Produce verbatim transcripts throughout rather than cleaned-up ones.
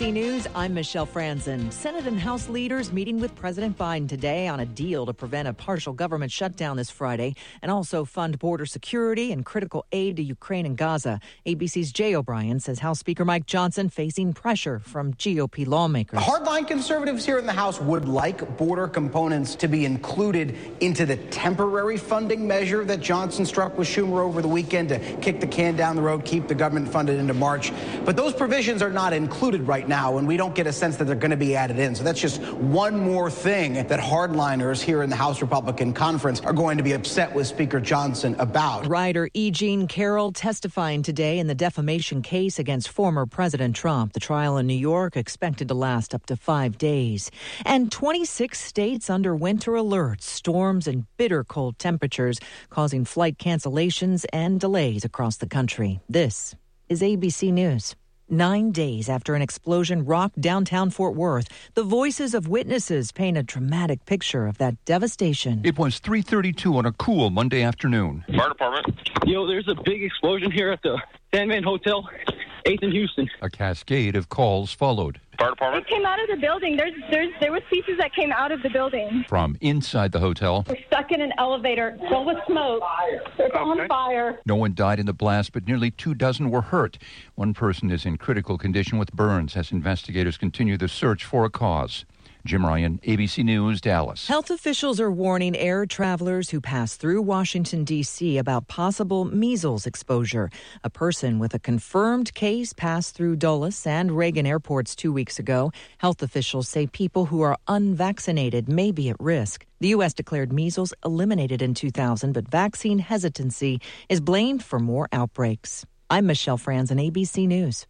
C News, I'm Michelle Franzen. Senate and House leaders meeting with President Biden today on a deal to prevent a partial government shutdown this Friday and also fund border security and critical aid to Ukraine and Gaza. A B C's Jay O'Brien says House Speaker Mike Johnson facing pressure from G O P lawmakers. Hardline conservatives here in the House would like border components to be included into the temporary funding measure that Johnson struck with Schumer over the weekend to kick the can down the road, keep the government funded into March. But those provisions are not included right now, and we don't get a sense that they're going to be added in. So that's just one more thing that hardliners here in the House Republican Conference are going to be upset with Speaker Johnson about. Writer E. Jean Carroll testifying today in the defamation case against former President Trump. The trial in New York expected to last up to five days. And twenty-six states under winter alerts, storms and bitter cold temperatures causing flight cancellations and delays across the country. This is A B C News. Nine days after an explosion rocked downtown Fort Worth, the voices of witnesses paint a dramatic picture of that devastation. It was three thirty-two on a cool Monday afternoon. Fire department. You know, there's a big explosion here at the Sandman Hotel, eighth and Houston. A cascade of calls followed. Fire department. It came out of the building. There's, there's, there was pieces that came out of the building. From inside the hotel. We're stuck in an elevator filled with smoke. It's Okay. on fire. No one died in the blast, but nearly two dozen were hurt. One person is in critical condition with burns as investigators continue the search for a cause. Jim Ryan, A B C News, Dallas. Health officials are warning air travelers who pass through Washington, D C about possible measles exposure. A person with a confirmed case passed through Dulles and Reagan airports two weeks ago. Health officials say people who are unvaccinated may be at risk. The U S declared measles eliminated in two thousand, but vaccine hesitancy is blamed for more outbreaks. I'm Michelle Franzen, A B C News.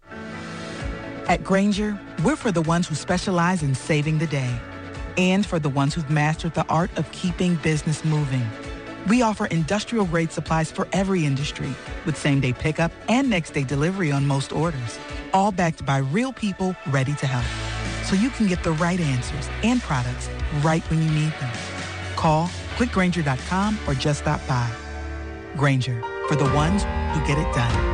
At Grainger, we're for the ones who specialize in saving the day and for the ones who've mastered the art of keeping business moving. We offer industrial-grade supplies for every industry with same-day pickup and next-day delivery on most orders, all backed by real people ready to help. So you can get the right answers and products right when you need them. Call click grainger dot com or just stop by. Grainger, for the ones who get it done.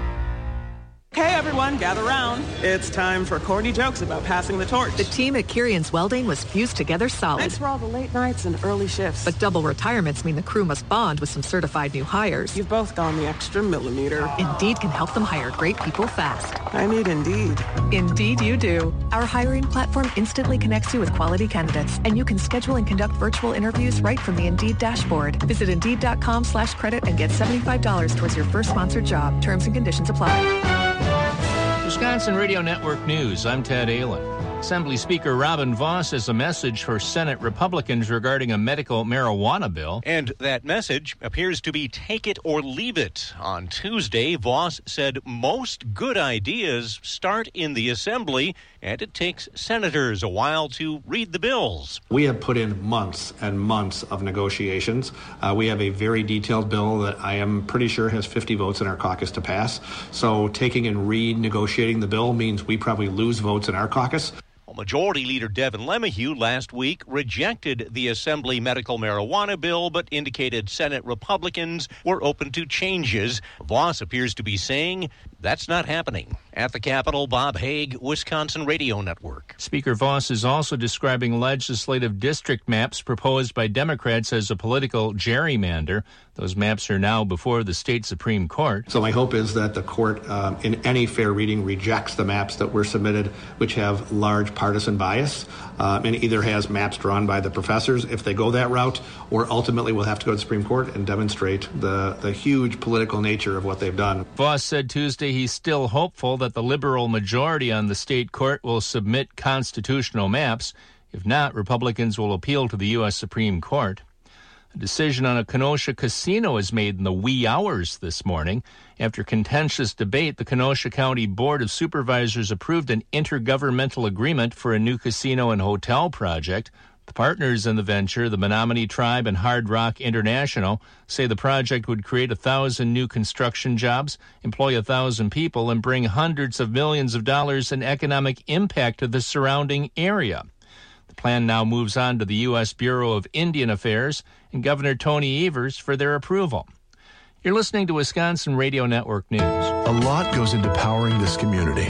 Okay, everyone, gather round. It's time for corny jokes about passing the torch. The team at Kirian's Welding was fused together solid. Thanks for all the late nights and early shifts. But double retirements mean the crew must bond with some certified new hires. You've both gone the extra millimeter. Indeed can help them hire great people fast. I need Indeed. Indeed you do. Our hiring platform instantly connects you with quality candidates, and you can schedule and conduct virtual interviews right from the Indeed dashboard. Visit Indeed.com slash credit and get seventy-five dollars towards your first sponsored job. Terms and conditions apply. Wisconsin Radio Network News, I'm Ted Allen. Assembly Speaker Robin Vos has a message for Senate Republicans regarding a medical marijuana bill. And that message appears to be take it or leave it. On Tuesday, Vos said most good ideas start in the Assembly, and it takes senators a while to read the bills. We have put in months and months of negotiations. Uh, we have a very detailed bill that I am pretty sure has fifty votes in our caucus to pass. So taking and renegotiating the bill means we probably lose votes in our caucus. Majority Leader Devin LeMahieu last week rejected the Assembly medical marijuana bill, but indicated Senate Republicans were open to changes. Vos appears to be saying that's not happening. At the Capitol, Bob Haig, Wisconsin Radio Network. Speaker Vos is also describing legislative district maps proposed by Democrats as a political gerrymander. Those maps are now before the state Supreme Court. So my hope is that the court, um, in any fair reading, rejects the maps that were submitted, which have large partisan bias, uh, and either has maps drawn by the professors, if they go that route, or ultimately we'll have to go to the Supreme Court and demonstrate the, the huge political nature of what they've done. Vos said Tuesday he's still hopeful that the liberal majority on the state court will submit constitutional maps. If not, Republicans will appeal to the U S Supreme Court. A decision on a Kenosha casino is made in the wee hours this morning. After contentious debate, the Kenosha County Board of Supervisors approved an intergovernmental agreement for a new casino and hotel project. The partners in the venture, the Menominee Tribe and Hard Rock International, say the project would create a thousand new construction jobs, employ a thousand people, and bring hundreds of millions of dollars in economic impact to the surrounding area. The plan now moves on to the U S Bureau of Indian Affairs and Governor Tony Evers for their approval. You're listening to Wisconsin Radio Network News. A lot goes into powering this community.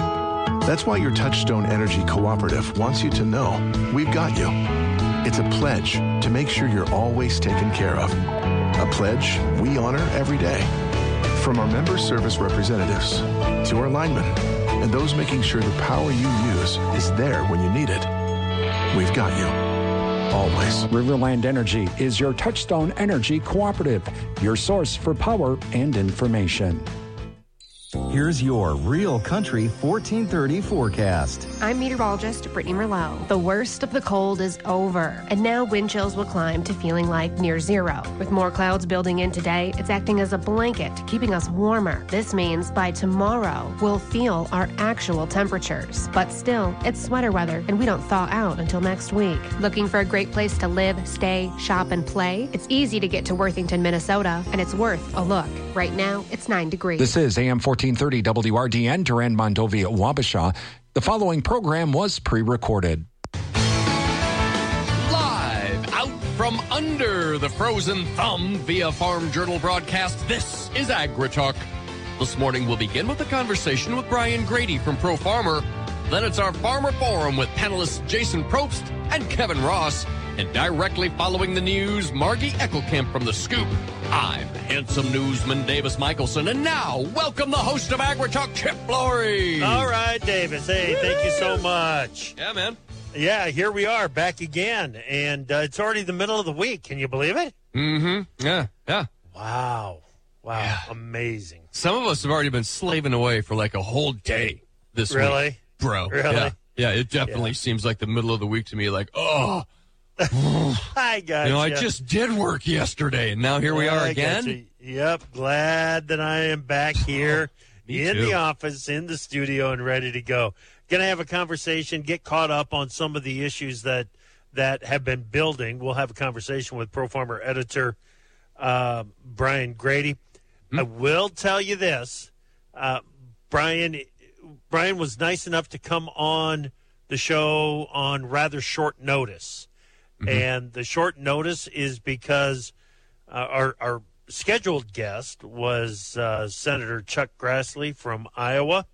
That's why your Touchstone Energy Cooperative wants you to know we've got you. It's a pledge to make sure you're always taken care of. A pledge we honor every day. From our member service representatives to our linemen and those making sure the power you use is there when you need it. We've got you. Always. Riverland Energy is your Touchstone Energy Cooperative, your source for power and information. Here's your Real Country fourteen thirty forecast. I'm meteorologist Brittany Merlot. The worst of the cold is over, and now wind chills will climb to feeling like near zero. With more clouds building in today, it's acting as a blanket, keeping us warmer. This means by tomorrow, we'll feel our actual temperatures. But still, it's sweater weather, and we don't thaw out until next week. Looking for a great place to live, stay, shop, and play? It's easy to get to Worthington, Minnesota, and it's worth a look. Right now, it's nine degrees. This is A M fourteen thirty W R D N, Duran Mondovi at Wabasha. The following program was pre-recorded. Live out from under the frozen thumb via Farm Journal broadcast, this is AgriTalk. This morning we'll begin with a conversation with Brian Grady from Pro Farmer. Then it's our Farmer Forum with panelists Jason Probst and Kevin Ross. And directly following the news, Margie Eckelkamp from The Scoop. I'm handsome newsman Davis Michelson. And now, welcome the host of AgriTalk, Chip Flory. All right, Davis. Hey, Woo! Thank you so much. Yeah, man. Yeah, here we are, back again. And uh, it's already the middle of the week. Can you believe it? Mm-hmm. Yeah, yeah. Wow. Wow. Yeah. Amazing. Some of us have already been slaving away for like a whole day this really? week. Really? Bro. Really? Yeah, yeah it definitely yeah. seems like the middle of the week to me, like, oh. I got you. know, you. I just did work yesterday, and now here we are I again. Yep, glad that I am back here in too. the office, in the studio, and ready to go. Going to have a conversation, get caught up on some of the issues that that have been building. We'll have a conversation with Pro Farmer editor uh, Brian Grady. Hmm? I will tell you this, uh, Brian. Brian was nice enough to come on the show on rather short notice. Mm-hmm. And the short notice is because uh, our, our scheduled guest was uh, Senator Chuck Grassley from Iowa.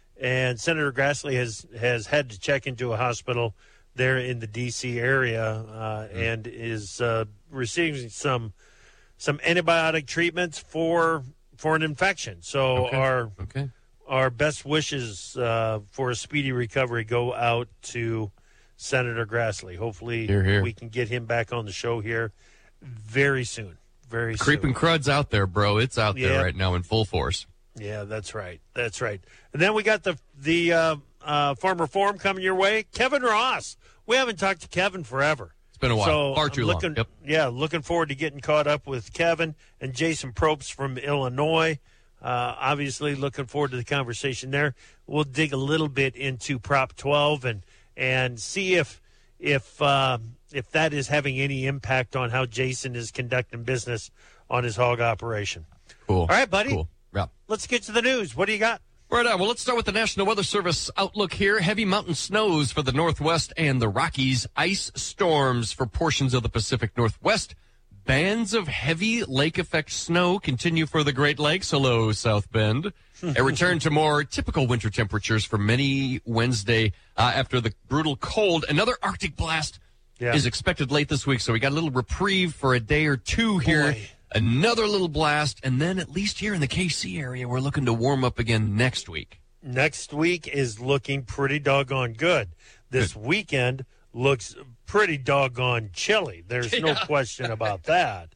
And Senator Grassley has, has had to check into a hospital there in the D C area uh, mm-hmm. and is uh, receiving some some antibiotic treatments for for an infection. So okay. our okay. our best wishes uh, for a speedy recovery go out to Senator Grassley. Hopefully here, here. we can get him back on the show here very soon. Very Creeping soon. crud's out there, bro. It's out yeah. there right now in full force. Yeah, that's right. That's right. And then we got the the uh, uh, Farmer Forum coming your way. Kevin Ross. We haven't talked to Kevin forever. It's been a while. So Far too I'm looking, long. Yep. Yeah, looking forward to getting caught up with Kevin and Jason Probst from Illinois. Uh, obviously, looking forward to the conversation there. We'll dig a little bit into Prop twelve and and see if if uh, if that is having any impact on how Jason is conducting business on his hog operation. Cool. All right, buddy. Cool. Yeah. Let's get to the news. What do you got? Right on. Well, let's start with the National Weather Service outlook here. Heavy mountain snows for the Northwest and the Rockies. Ice storms for portions of the Pacific Northwest. Bands of heavy lake effect snow continue for the Great Lakes. Hello, South Bend. A return to more typical winter temperatures for many Wednesday uh, after the brutal cold. Another Arctic blast yeah. is expected late this week, so we got a little reprieve for a day or two here. Boy. Another little blast, and then at least here in the K C area, we're looking to warm up again next week. Next week is looking pretty doggone good. This good. weekend looks pretty doggone chilly. There's yeah. no question about that.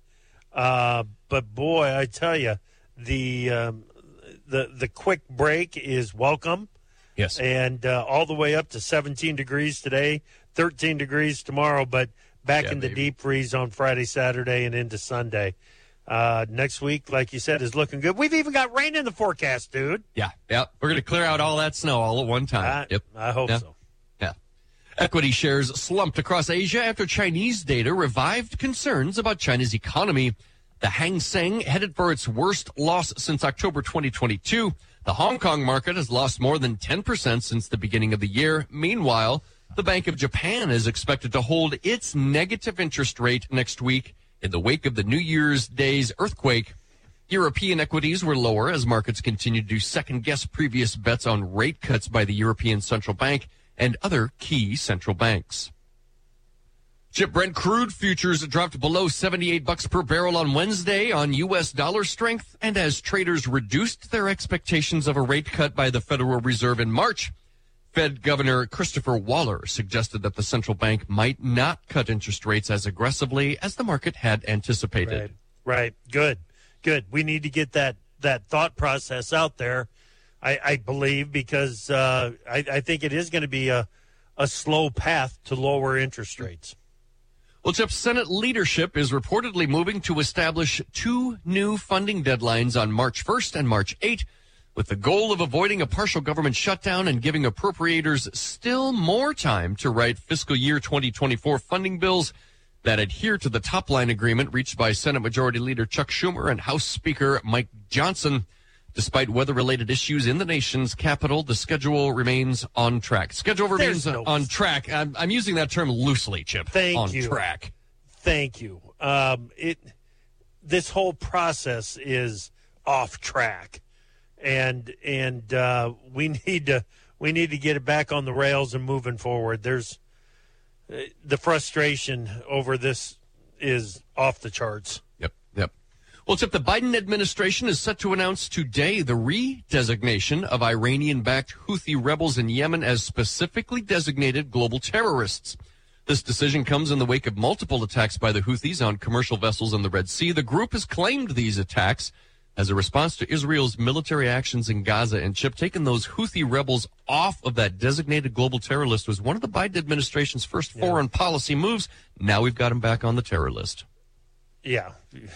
Uh, but boy, I tell you, the um, the the quick break is welcome. Yes, and uh, all the way up to seventeen degrees today, thirteen degrees tomorrow, but back yeah, in the baby. deep freeze on Friday, Saturday, and into Sunday. Uh, next week, like you said, is looking good. We've even got rain in the forecast, dude. Yeah, yeah. We're going to clear out all that snow all at one time. I, yep. I hope yeah. so. Yeah. Equity shares slumped across Asia after Chinese data revived concerns about China's economy. The Hang Seng headed for its worst loss since October twenty twenty-two. The Hong Kong market has lost more than ten percent since the beginning of the year. Meanwhile, the Bank of Japan is expected to hold its negative interest rate next week in the wake of the New Year's Day's earthquake. European equities were lower as markets continued to second-guess previous bets on rate cuts by the European Central Bank and other key central banks. Chip, Brent crude futures dropped below seventy-eight bucks per barrel on Wednesday on U S dollar strength and as traders reduced their expectations of a rate cut by the Federal Reserve in March. Fed Governor Christopher Waller suggested that the central bank might not cut interest rates as aggressively as the market had anticipated. Right. Right. Good. Good. We need to get that, that thought process out there, I, I believe, because uh, I, I think it is going to be a, a slow path to lower interest rates. Well, Chip, Senate leadership is reportedly moving to establish two new funding deadlines on March first and March eighth, with the goal of avoiding a partial government shutdown and giving appropriators still more time to write fiscal year twenty twenty-four funding bills that adhere to the top-line agreement reached by Senate Majority Leader Chuck Schumer and House Speaker Mike Johnson. Despite weather-related issues in the nation's capital, the schedule remains on track. Schedule remains no on track. I'm, I'm using that term loosely, Chip. Thank on you. On track. Thank you. Um, it. This whole process is off track. And and uh, we need to we need to get it back on the rails and moving forward. There's uh, the frustration over this is off the charts. Yep, yep. Well, Chip, the Biden administration is set to announce today the redesignation of Iranian-backed Houthi rebels in Yemen as specifically designated global terrorists. This decision comes in the wake of multiple attacks by the Houthis on commercial vessels in the Red Sea. The group has claimed these attacks as a response to Israel's military actions in Gaza. And Chip, taking those Houthi rebels off of that designated global terror list was one of the Biden administration's first yeah. foreign policy moves. Now we've got them back on the terror list. Yeah.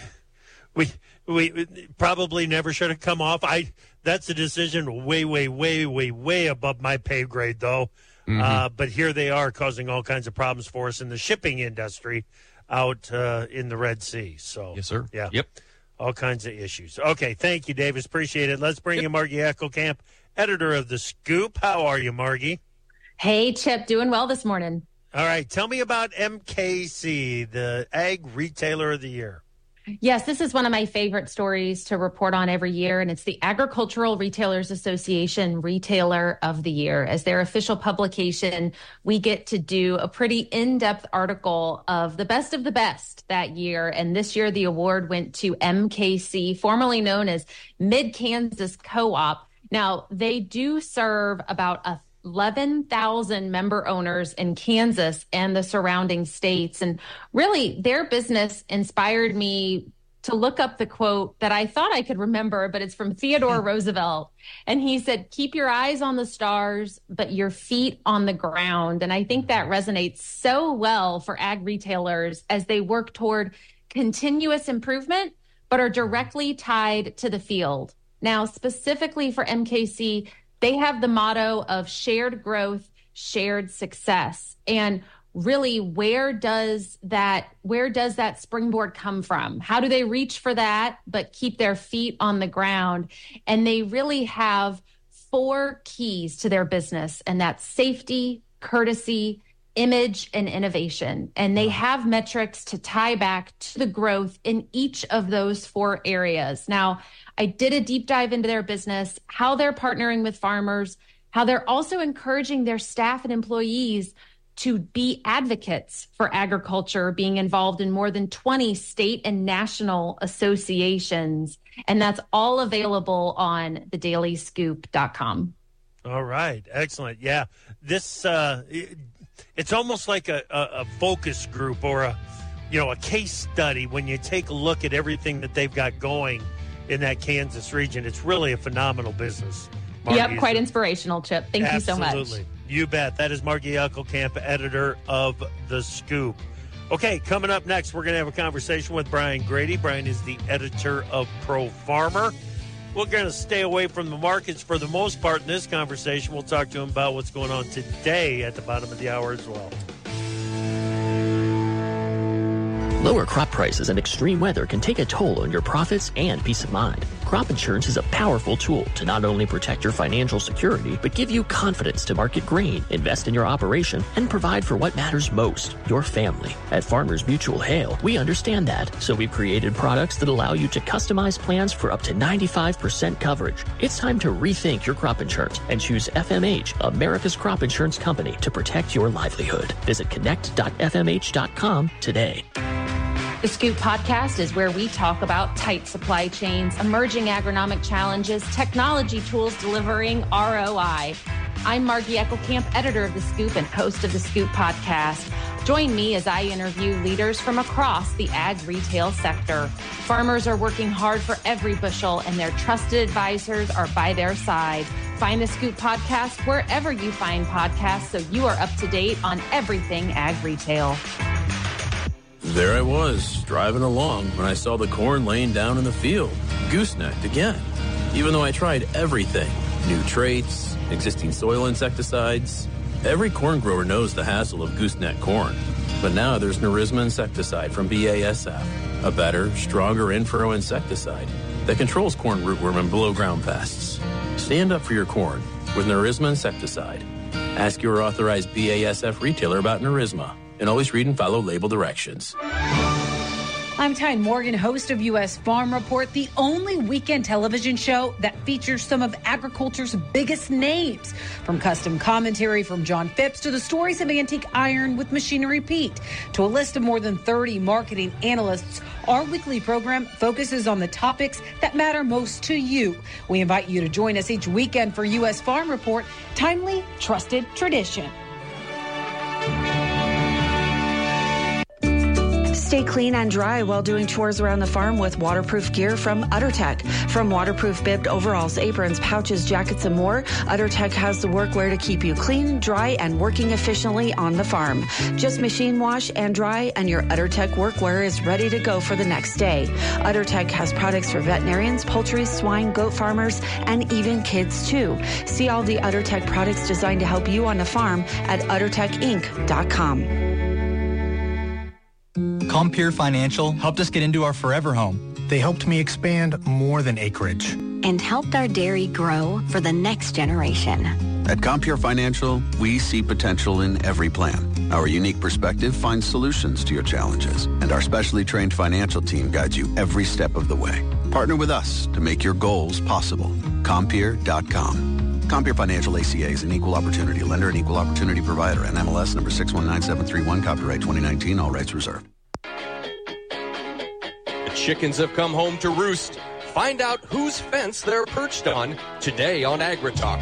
We we probably never should have come off. I That's a decision way, way, way, way, way above my pay grade, though. Mm-hmm. Uh, but here they are causing all kinds of problems for us in the shipping industry out uh, in the Red Sea. So yes, sir. Yeah. Yep. All kinds of issues. Okay, thank you, Davis. Appreciate it. Let's bring yep. in Margie Eckelkamp, editor of The Scoop. How are you, Margie? Hey, Chip. Doing well this morning. All right. Tell me about M K C, the Ag Retailer of the Year. Yes, this is one of my favorite stories to report on every year, and it's the Agricultural Retailers Association Retailer of the Year. As their official publication, we get to do a pretty in-depth article of the best of the best that year, and this year the award went to M K C, formerly known as Mid-Kansas Co-op. Now, they do serve about a eleven thousand member owners in Kansas and the surrounding states. And really, their business inspired me to look up the quote that I thought I could remember, but it's from Theodore Roosevelt. And he said, "Keep your eyes on the stars, but your feet on the ground." And I think that resonates so well for ag retailers as they work toward continuous improvement, but are directly tied to the field. Now, specifically for M K C, they have the motto of shared growth, shared success. And really, where does that where does that springboard come from? How do they reach for that, but keep their feet on the ground? And they really have four keys to their business, and that's safety, courtesy, image, and innovation. And they have metrics to tie back to the growth in each of those four areas. Now, I did a deep dive into their business, how they're partnering with farmers, how they're also encouraging their staff and employees to be advocates for agriculture, being involved in more than twenty state and national associations. And that's all available on the daily scoop dot com. All right. Excellent. Yeah. This, uh, it, it's almost like a, a, a focus group or a, you know, a case study when you take a look at everything that they've got going in that Kansas region. It's really a phenomenal business. Margie, yep, quite inspirational, Chip. Thank Absolutely. you so much. You bet. That is Margie Eckelkamp, editor of The Scoop. Okay, coming up next, we're going to have a conversation with Brian Grady. Brian is the editor of Pro Farmer. We're going to stay away from the markets for the most part in this conversation. We'll talk to him about what's going on today at the bottom of the hour as well. Lower crop prices and extreme weather can take a toll on your profits and peace of mind. Crop insurance is a powerful tool to not only protect your financial security, but give you confidence to market grain, invest in your operation, and provide for what matters most, your family. At Farmers Mutual Hail, we understand that, so we've created products that allow you to customize plans for up to ninety-five percent coverage. It's time to rethink your crop insurance and choose F M H, America's crop insurance company, to protect your livelihood. Visit connect dot f m h dot com today. The Scoop Podcast is where we talk about tight supply chains, emerging agronomic challenges, technology tools delivering R O I. I'm Margie Eckelkamp, editor of The Scoop and host of The Scoop Podcast. Join me as I interview leaders from across the ag retail sector. Farmers are working hard for every bushel, and their trusted advisors are by their side. Find The Scoop Podcast wherever you find podcasts so you are up to date on everything ag retail. There I was, driving along when I saw the corn laying down in the field, goosenecked again. Even though I tried everything, new traits, existing soil insecticides, every corn grower knows the hassle of gooseneck corn. But now there's Nerisma insecticide from B A S F, a better, stronger in-furrow insecticide that controls corn rootworm and below-ground pests. Stand up for your corn with Nerisma insecticide. Ask your authorized B A S F retailer about Nerisma. And always read and follow label directions. I'm Tyne Morgan, host of U S Farm Report, the only weekend television show that features some of agriculture's biggest names. From custom commentary from John Phipps to the stories of antique iron with Machinery Pete to a list of more than thirty marketing analysts, our weekly program focuses on the topics that matter most to you. We invite you to join us each weekend for U S Farm Report, timely, trusted tradition. Stay clean and dry while doing chores around the farm with waterproof gear from UtterTech. From waterproof bibbed overalls, aprons, pouches, jackets, and more, UtterTech has the workwear to keep you clean, dry, and working efficiently on the farm. Just machine wash and dry, and your UtterTech workwear is ready to go for the next day. UtterTech has products for veterinarians, poultry, swine, goat farmers, and even kids, too. See all the UtterTech products designed to help you on the farm at utter tech inc dot com. Compeer Financial helped us get into our forever home. They helped me expand more than acreage. And helped our dairy grow for the next generation. At Compeer Financial, we see potential in every plan. Our unique perspective finds solutions to your challenges, and our specially trained financial team guides you every step of the way. Partner with us to make your goals possible. Compeer dot com. Compeer Financial A C A is an equal opportunity lender and equal opportunity provider. N M L S number six one nine seven three one, copyright twenty nineteen, all rights reserved. Chickens have come home to roost. Find out whose fence they're perched on today on AgriTalk.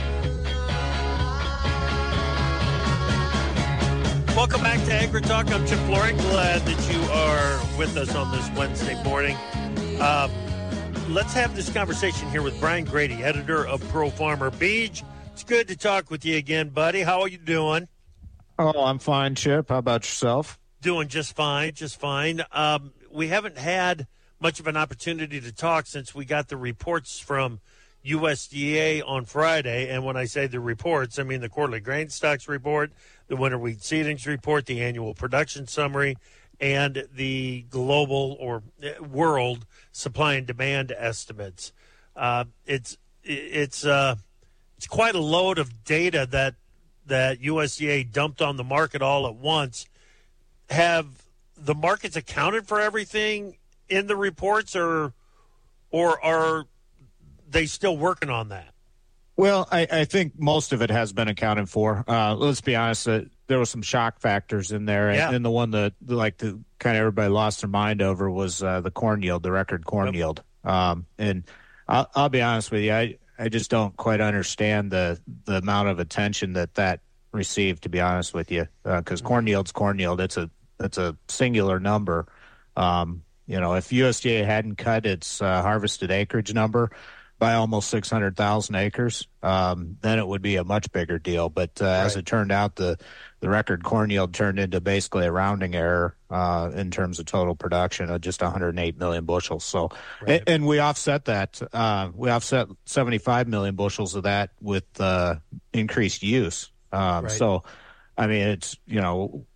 Welcome back to AgriTalk. I'm Chip Flory. Glad that you are with us on this Wednesday morning. Um, let's have this conversation here with Brian Grady, editor of Pro Farmer. Beej, it's good to talk with you again, buddy. How are you doing? Oh, I'm fine, Chip. How about yourself? Doing just fine, just fine. Um, we haven't had much of an opportunity to talk since we got the reports from U S D A on Friday. And when I say the reports, I mean the quarterly grain stocks report, the winter wheat seedings report, the annual production summary, and the global or world supply and demand estimates. Uh, it's it's uh, it's quite a load of data that that U S D A dumped on the market all at once. Have the markets accounted for everything in the reports, or or are they still working on that? Well, I, I think most of it has been accounted for. Uh, let's be honest, uh, there were some shock factors in there, and, yeah. and the one that like the kind of everybody lost their mind over was uh, the corn yield, the record corn yep. yield. Um, and I'll, I'll be honest with you, I, I just don't quite understand the the amount of attention that that received. To be honest with you, because uh, corn yield's corn yield, it's a it's a singular number. Um, You know, if U S D A hadn't cut its uh, harvested acreage number by almost six hundred thousand acres, um, then it would be a much bigger deal. But uh, right. as it turned out, the, the record corn yield turned into basically a rounding error uh, in terms of total production of just one hundred eight million bushels. So, right. and, and we offset that. Uh, we offset seventy-five million bushels of that with uh, increased use. Um, right. So, I mean, it's, you know, we're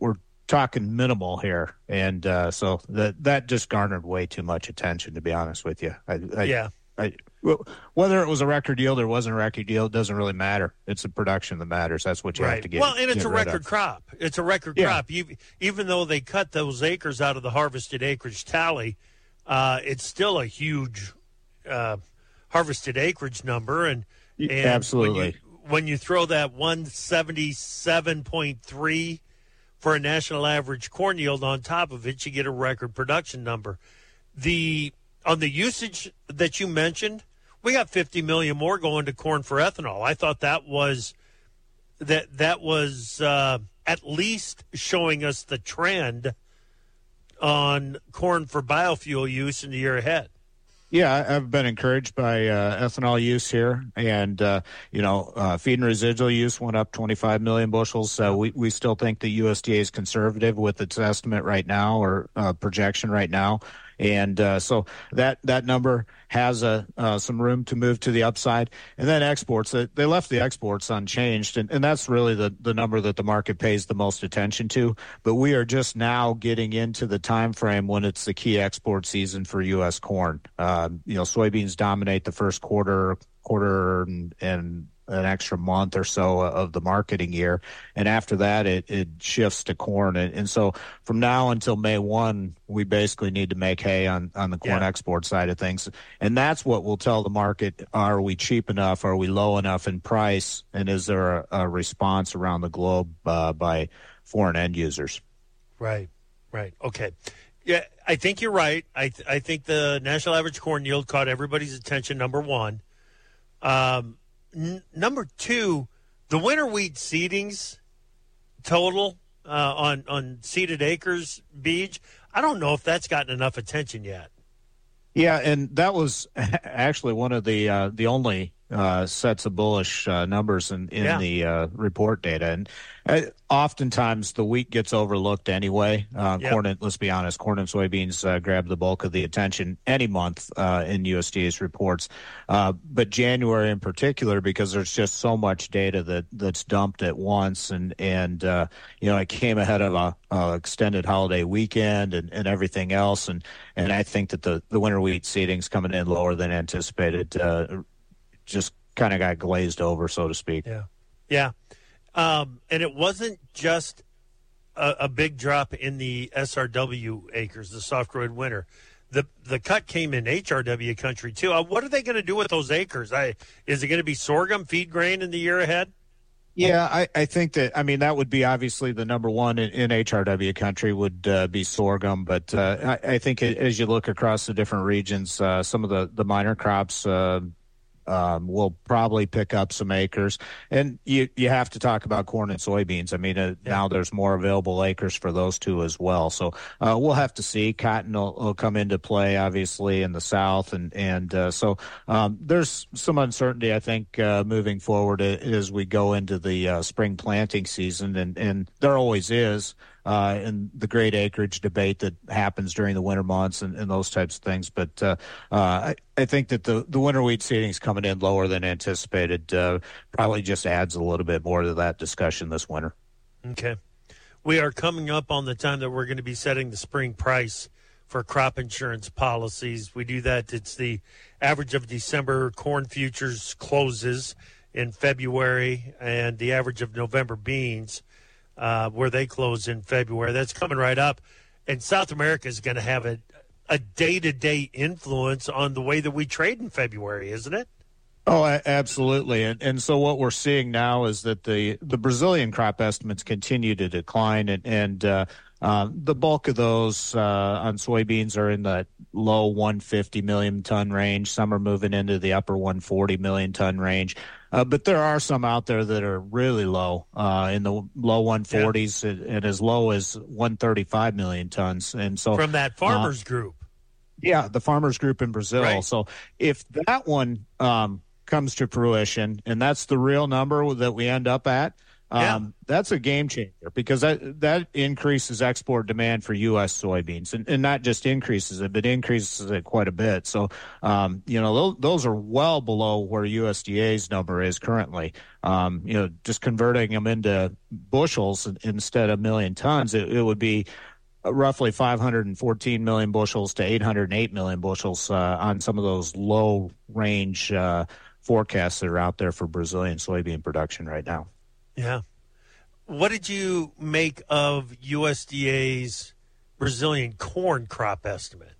talking minimal here, and uh, so that that just garnered way too much attention. To be honest with you, I, I, yeah. I, whether it was a record yield or wasn't a record yield, it doesn't really matter. It's the production that matters. That's what you right. have to get. Well, and it's get a record of. crop. It's a record yeah. crop. You, even though they cut those acres out of the harvested acreage tally, uh, it's still a huge uh, harvested acreage number. And, and absolutely. When you, when you throw that one seventy-seven point three for a national average corn yield on top of it, you get a record production number. The on the usage that you mentioned, we got fifty million more going to corn for ethanol. I thought that was that that was uh, at least showing us the trend on corn for biofuel use in the year ahead. Yeah, I've been encouraged by uh, ethanol use here, and uh, you know, uh, feed and residual use went up twenty-five million bushels. So we, we still think the U S D A is conservative with its estimate right now, or uh, projection right now, and uh, so that that number has a uh, some room to move to the upside. And then exports, they, they left the exports unchanged, and, and that's really the, the number that the market pays the most attention to. But we are just now getting into the time frame when it's the key export season for U S corn. Uh, you know, soybeans dominate the first quarter, quarter and, and an extra month or so of the marketing year. And after that, it, it shifts to corn. And, and so from now until May first, we basically need to make hay on, on the corn yeah. export side of things. And that's what will tell the market, are we cheap enough? Are we low enough in price? And is there a, a response around the globe uh, by foreign end users? Right, right. Okay. Yeah, I think you're right. I th- I think the national average corn yield caught everybody's attention, number one. Um, N- number two, the winter wheat seedings total uh, on on seeded acres, Beej, I don't know if that's gotten enough attention yet. Yeah, and that was actually one of the uh, the only uh, sets of bullish uh, numbers in, in yeah. the uh, report data. And uh, oftentimes the wheat gets overlooked anyway. Uh, yep. Corn, and, let's be honest, corn and soybeans uh, grab the bulk of the attention any month uh, in U S D A's reports. Uh, but January in particular, because there's just so much data that, that's dumped at once. And, and uh, you know, it came ahead of a, a extended holiday weekend and, and everything else. And, and I think that the, the winter wheat seedings coming in lower than anticipated uh, just kind of got glazed over, so to speak. Yeah. Yeah. Um, and it wasn't just a, a big drop in the S R W acres, the soft red winter. The the cut came in H R W country, too. Uh, what are they going to do with those acres? I, is it going to be sorghum, feed grain in the year ahead? Yeah, I, I think that, I mean, that would be obviously the number one in, in H R W country would uh, be sorghum. But uh, I, I think as you look across the different regions, uh, some of the, the minor crops uh, um, will probably pick up some acres. And you, you have to talk about corn and soybeans. I mean, uh, yeah. now there's more available acres for those two as well. So uh, we'll have to see. Cotton will, will come into play, obviously, in the South. And, and uh, so um, there's some uncertainty, I think, uh, moving forward as we go into the uh, spring planting season. And, and there always is. Uh, and the great acreage debate that happens during the winter months and, and those types of things. But uh, uh, I, I think that the, the winter wheat seedings coming in lower than anticipated uh, probably just adds a little bit more to that discussion this winter. Okay. We are coming up on the time that we're going to be setting the spring price for crop insurance policies. We do that. It's the average of December corn futures closes in February and the average of November beans. Uh, where they close in February. That's coming right up. And South America is going to have a, a day-to-day influence on the way that we trade in February, isn't it? Oh, absolutely. And and so what we're seeing now is that the, the Brazilian crop estimates continue to decline, and, and uh, uh, the bulk of those uh, on soybeans are in the low one hundred fifty million ton range. Some are moving into the upper one hundred forty million ton range. Uh, but there are some out there that are really low, uh, in the low one hundred forties yeah. and, and as low as one hundred thirty-five million tons. And so from that farmers uh, group. Yeah, the farmers group in Brazil. Right. So if that one um, comes to fruition, and that's the real number that we end up at, Um, Yeah. That's a game changer because that, that increases export demand for U S soybeans, and, and not just increases it, but increases it quite a bit. So, um, you know, those, those are well below where U S D A's number is currently. Um, you know, just converting them into bushels instead of million tons, it, it would be roughly five hundred fourteen million bushels to eight hundred eight million bushels uh, on some of those low range uh, forecasts that are out there for Brazilian soybean production right now. Yeah. What did you make of U S D A's Brazilian corn crop estimate?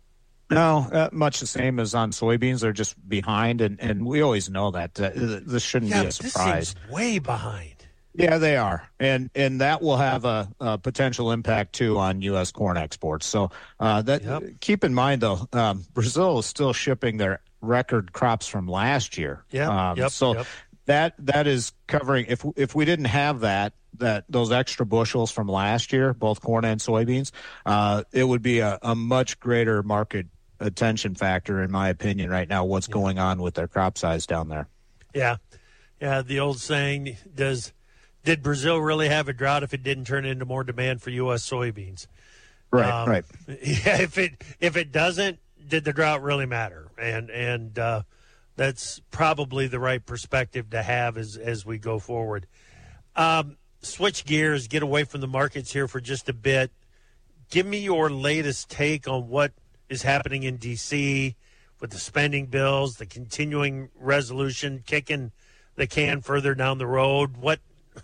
No, uh, much the same as on soybeans. They're just behind, and, and we always know that. Uh, this shouldn't yeah, be a surprise. This seems way behind. Yeah, they are, and and that will have a, a potential impact too on U S corn exports. So uh, that Yep. keep in mind though, um, Brazil is still shipping their record crops from last year. Yeah, um, yep, so yep. that that is covering. If if we didn't have that that those extra bushels from last year, both corn and soybeans, uh, it would be a, a much greater market attention factor, in my opinion, right now. What's going on with their crop size down there? Yeah, yeah. The old saying, does. Did Brazil really have a drought if it didn't turn into more demand for U S soybeans? Right, Um, right. Yeah, if it if it doesn't, did the drought really matter? And and uh, that's probably the right perspective to have as as we go forward. Um, switch gears, get away from the markets here for just a bit. Give me your latest take on what is happening in D C with the spending bills, the continuing resolution, kicking the can further down the road. What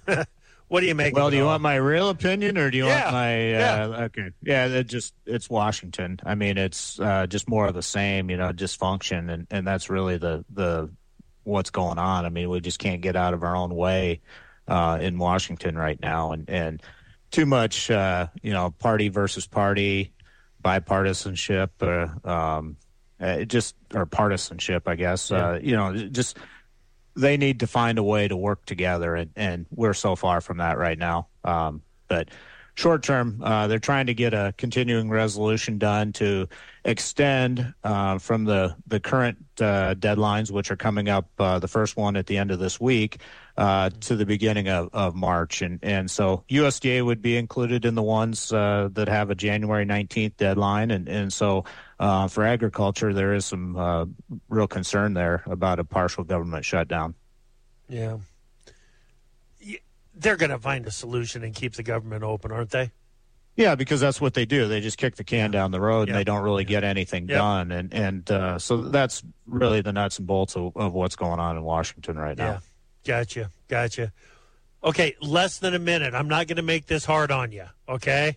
what do you make? Well, of do it you all? want my real opinion, or do you Yeah, want my? Uh, yeah. Okay, yeah, it just it's Washington. I mean, it's uh, just more of the same, you know, dysfunction, and, and that's really the the what's going on. I mean, we just can't get out of our own way uh, in Washington right now, and and too much, uh, you know, party versus party, bipartisanship, uh, um, uh, just or partisanship, I guess. Yeah. Uh, you know, just. They need to find a way to work together, and, and we're so far from that right now. Um, but short term, uh, they're trying to get a continuing resolution done to extend uh, from the, the current uh, deadlines, which are coming up, uh, the first one at the end of this week, uh, to the beginning of, of March. And, and so U S D A would be included in the ones uh, that have a January nineteenth deadline. And, and so uh, for agriculture, there is some uh, real concern there about a partial government shutdown. Yeah. Y- They're going to find a solution and keep the government open, aren't they? Yeah, because that's what they do. They just kick the can down the road, and Yep. they don't really get anything Yep. done. And and uh, so that's really the nuts and bolts of, of what's going on in Washington right now. Yeah. Gotcha. Gotcha. Okay, less than a minute. I'm not going to make this hard on you, okay?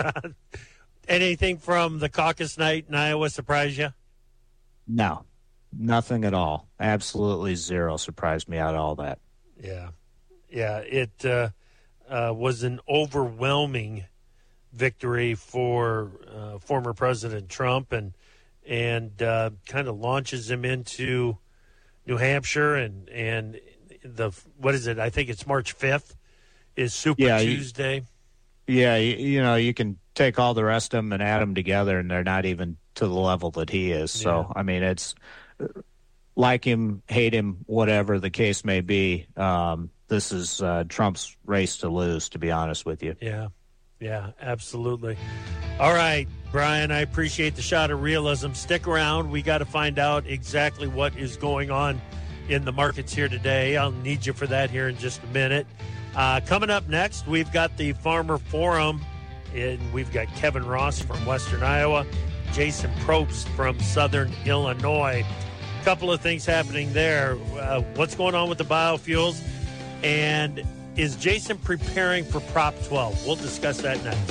Anything from the caucus night in Iowa surprise you? No, nothing at all. Absolutely zero surprised me out of all that. Yeah. Yeah, it uh, uh, was an overwhelming victory for uh, former President Trump, and and uh, kind of launches him into New Hampshire, and and the what is it? I think it's March fifth is Super Yeah, you- Tuesday. Yeah, you, you know, you can take all the rest of them and add them together, and they're not even to the level that he is. So, I mean, it's like him, hate him, whatever the case may be. Um, this is uh, Trump's race to lose, to be honest with you. Yeah, yeah, absolutely. All right, Brian, I appreciate the shot of realism. Stick around. We got to find out exactly what is going on in the markets here today. I'll need you for that here in just a minute. Uh, coming up next, we've got the Farmer Forum, and we've got Kevin Ross from Western Iowa, Jason Probst from Southern Illinois. A couple of things happening there. Uh, what's going on with the biofuels? And is Jason preparing for Prop twelve? We'll discuss that next.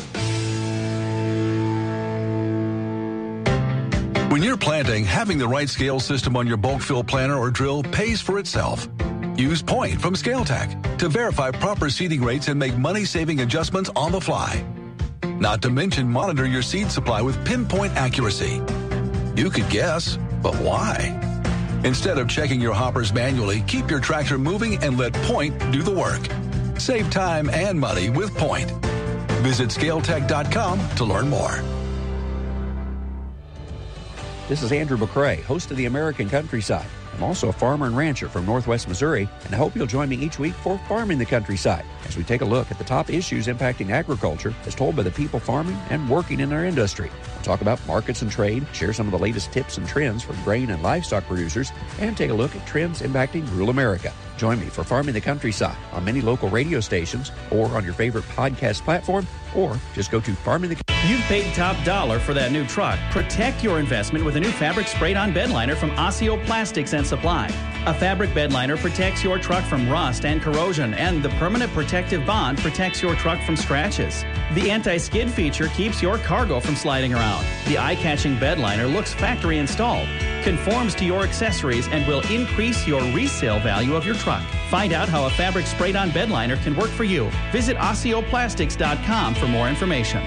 When you're planting, having the right scale system on your bulk fill planter or drill pays for itself. Use Point from ScaleTech to verify proper seeding rates and make money-saving adjustments on the fly. Not to mention monitor your seed supply with pinpoint accuracy. You could guess, but why? Instead of checking your hoppers manually, keep your tractor moving and let Point do the work. Save time and money with Point. Visit scale tech dot com to learn more. This is Andrew McCrae, host of the American Countryside. I'm also a farmer and rancher from Northwest Missouri, and I hope you'll join me each week for Farming the Countryside, as we take a look at the top issues impacting agriculture as told by the people farming and working in our industry. We'll talk about markets and trade, share some of the latest tips and trends for grain and livestock producers, and take a look at trends impacting rural America. Join me for Farming the Countryside on many local radio stations or on your favorite podcast platform, or just go to Farming the You've paid top dollar for that new truck. Protect your investment with a new fabric sprayed-on bed liner from Osseo Plastics and Supply. A fabric bed liner protects your truck from rust and corrosion, and the permanent protective bond protects your truck from scratches. The anti-skid feature keeps your cargo from sliding around. The eye-catching bed liner looks factory installed, conforms to your accessories, and will increase your resale value of your truck. Find out how a fabric sprayed-on bed liner can work for you. Visit osseo plastics dot com for more information.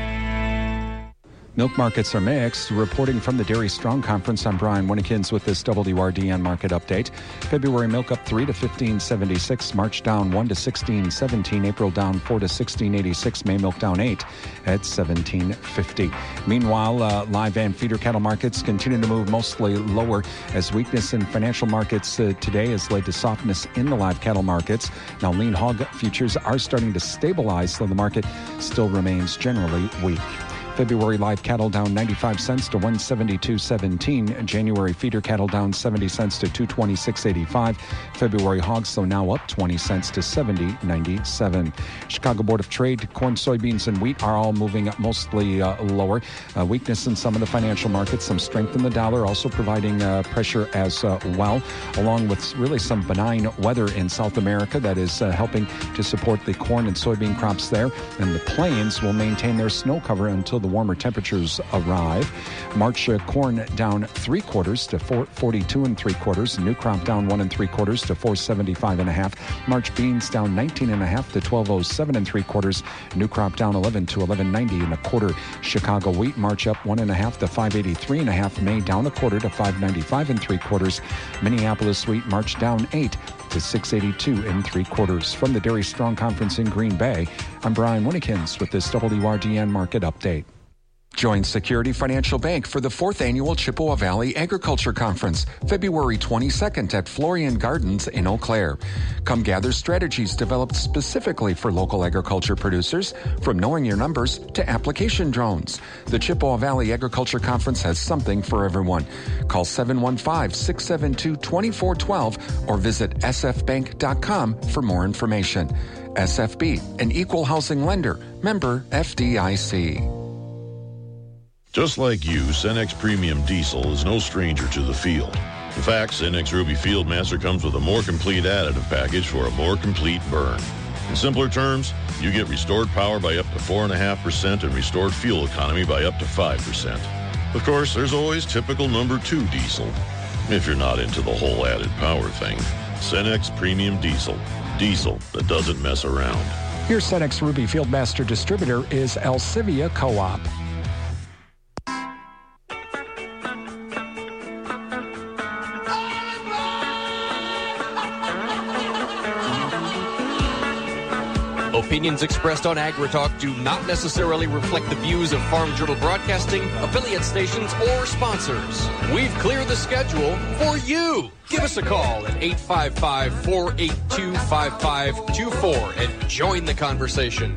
Milk markets are mixed. Reporting from the Dairy Strong Conference, I'm Brian Winnekins with this W R D N market update. February milk up three to fifteen seventy-six. March down one to sixteen seventeen. April down four to sixteen eighty-six. May milk down eight at seventeen fifty. Meanwhile, uh, live and feeder cattle markets continue to move mostly lower as weakness in financial markets uh, today has led to softness in the live cattle markets. Now, lean hog futures are starting to stabilize, though the market still remains generally weak. February live cattle down ninety-five cents to one seventy-two seventeen. January feeder cattle down seventy cents to two twenty-six eighty-five. February hogs, so now up twenty cents to seventy ninety-seven. Chicago Board of Trade, corn, soybeans, and wheat are all moving up mostly uh, lower. Uh, weakness in some of the financial markets, some strength in the dollar, also providing uh, pressure as uh, well, along with really some benign weather in South America that is uh, helping to support the corn and soybean crops there. And the plains will maintain their snow cover until the warmer temperatures arrive. March uh, corn down three quarters to four forty-two and three quarters. New crop down one and three quarters to four seventy-five and a half. March beans down nineteen and a half to twelve oh seven and three quarters. New crop down eleven to eleven ninety and a quarter. Chicago wheat March up one and a half to five eighty-three and a half. May down a quarter to five ninety-five and three quarters. Minneapolis wheat March down eight to six eighty-two and three quarters. From the Dairy Strong Conference in Green Bay, I'm Brian Winnekins with this W R D N market update. Join Security Financial Bank for the fourth annual Chippewa Valley Agriculture Conference, February twenty-second at Florian Gardens in Eau Claire. Come gather strategies developed specifically for local agriculture producers, from knowing your numbers to application drones. The Chippewa Valley Agriculture Conference has something for everyone. Call seven one five, six seven two, two four one two or visit s f bank dot com for more information. S F B, an equal housing lender, member F D I C. Just like you, Cenex Premium Diesel is no stranger to the field. In fact, Cenex Ruby Fieldmaster comes with a more complete additive package for a more complete burn. In simpler terms, you get restored power by up to four point five percent and restored fuel economy by up to five percent. Of course, there's always typical number two diesel, if you're not into the whole added power thing. Cenex Premium Diesel. Diesel that doesn't mess around. Your Cenex Ruby Fieldmaster distributor is Alcivia Co-op. Opinions expressed on AgriTalk do not necessarily reflect the views of Farm Journal Broadcasting, affiliate stations, or sponsors. We've cleared the schedule for you. Give us a call at eight five five, four eight two, five five two four and join the conversation.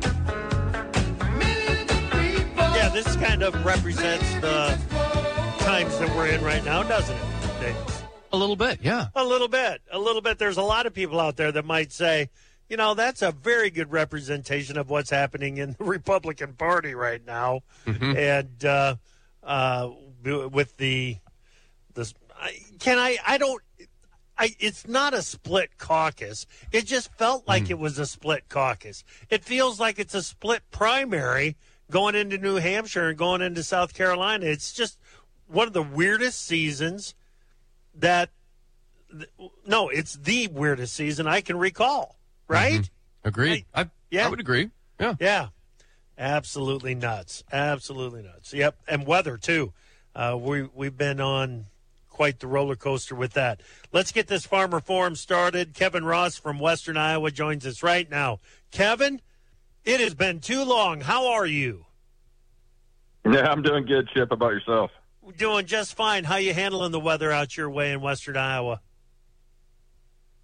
Yeah, this kind of represents the times that we're in right now, doesn't it, Davis? A little bit, yeah. A little bit. A little bit. There's a lot of people out there that might say, you know, that's a very good representation of what's happening in the Republican Party right now. Mm-hmm. And uh, uh, with the, the can I, I don't, I, it's not a split caucus. It just felt like mm. it was a split caucus. It feels like it's a split primary going into New Hampshire and going into South Carolina. It's just one of the weirdest seasons that, no, it's the weirdest season I can recall. Right? Mm-hmm. Agreed. I, I, yeah. I would agree. Yeah. Yeah. Absolutely nuts. Absolutely nuts. Yep. And weather, too. Uh, we, we've been on quite the roller coaster with that. Let's get this Farmer Forum started. Kevin Ross from Western Iowa joins us right now. Kevin, it has been too long. How are you? Yeah, I'm doing good, Chip. How about yourself? Doing just fine. How you handling the weather out your way in Western Iowa?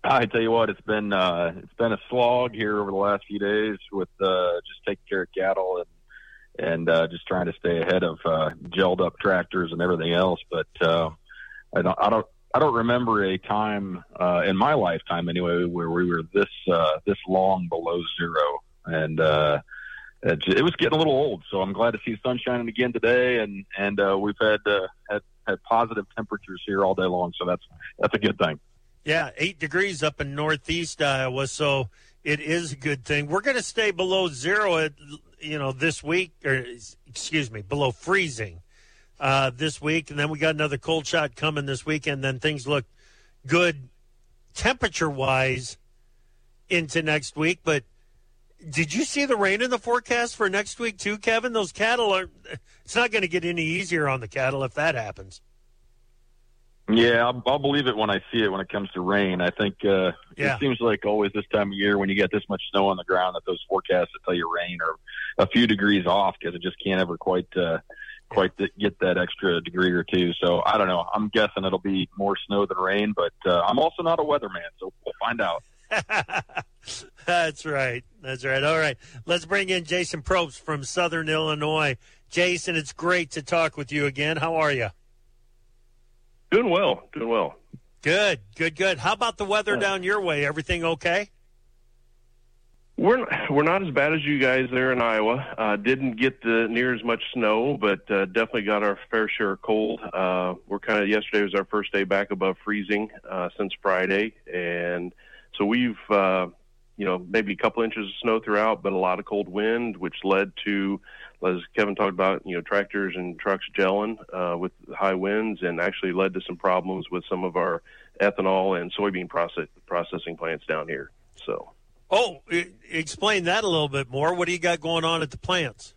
I tell you what, it's been uh, it's been a slog here over the last few days with uh, just taking care of cattle and and uh, just trying to stay ahead of uh, gelled up tractors and everything else. But uh, I don't I don't I don't remember a time uh, in my lifetime anyway where we were this uh, this long below zero, and uh, it, it was getting a little old. So I'm glad to see the sun shining again today, and and uh, we've had uh, had had positive temperatures here all day long. So that's that's a good thing. Yeah, eight degrees up in northeast Iowa, so it is a good thing. We're going to stay below zero, at, you know, this week, or excuse me, below freezing uh, this week, and then we got another cold shot coming this weekend. Then things look good temperature-wise into next week. But did you see the rain in the forecast for next week too, Kevin? Those cattle are. It's not going to get any easier on the cattle if that happens. Yeah, I'll, I'll believe it when I see it when it comes to rain. I think uh, yeah. It seems like always this time of year when you get this much snow on the ground that those forecasts that tell you rain are a few degrees off because it just can't ever quite uh, quite get that extra degree or two. So I don't know. I'm guessing it'll be more snow than rain, but uh, I'm also not a weatherman, so we'll find out. That's right. That's right. All right. Let's bring in Jason Probst from Southern Illinois. Jason, it's great to talk with you again. How are you? Doing well, doing well. Good, good, good. How about the weather yeah. down your way? Everything okay? We're we're not as bad as you guys there in Iowa. Uh, didn't get the, near as much snow, but uh, definitely got our fair share of cold. Uh, we're kind of yesterday was our first day back above freezing uh, since Friday, and so we've uh, you know maybe a couple inches of snow throughout, but a lot of cold wind, which led to, as Kevin talked about, you know, tractors and trucks gelling uh, with high winds, and actually led to some problems with some of our ethanol and soybean process, processing plants down here. So, oh, explain that a little bit more. What do you got going on at the plants?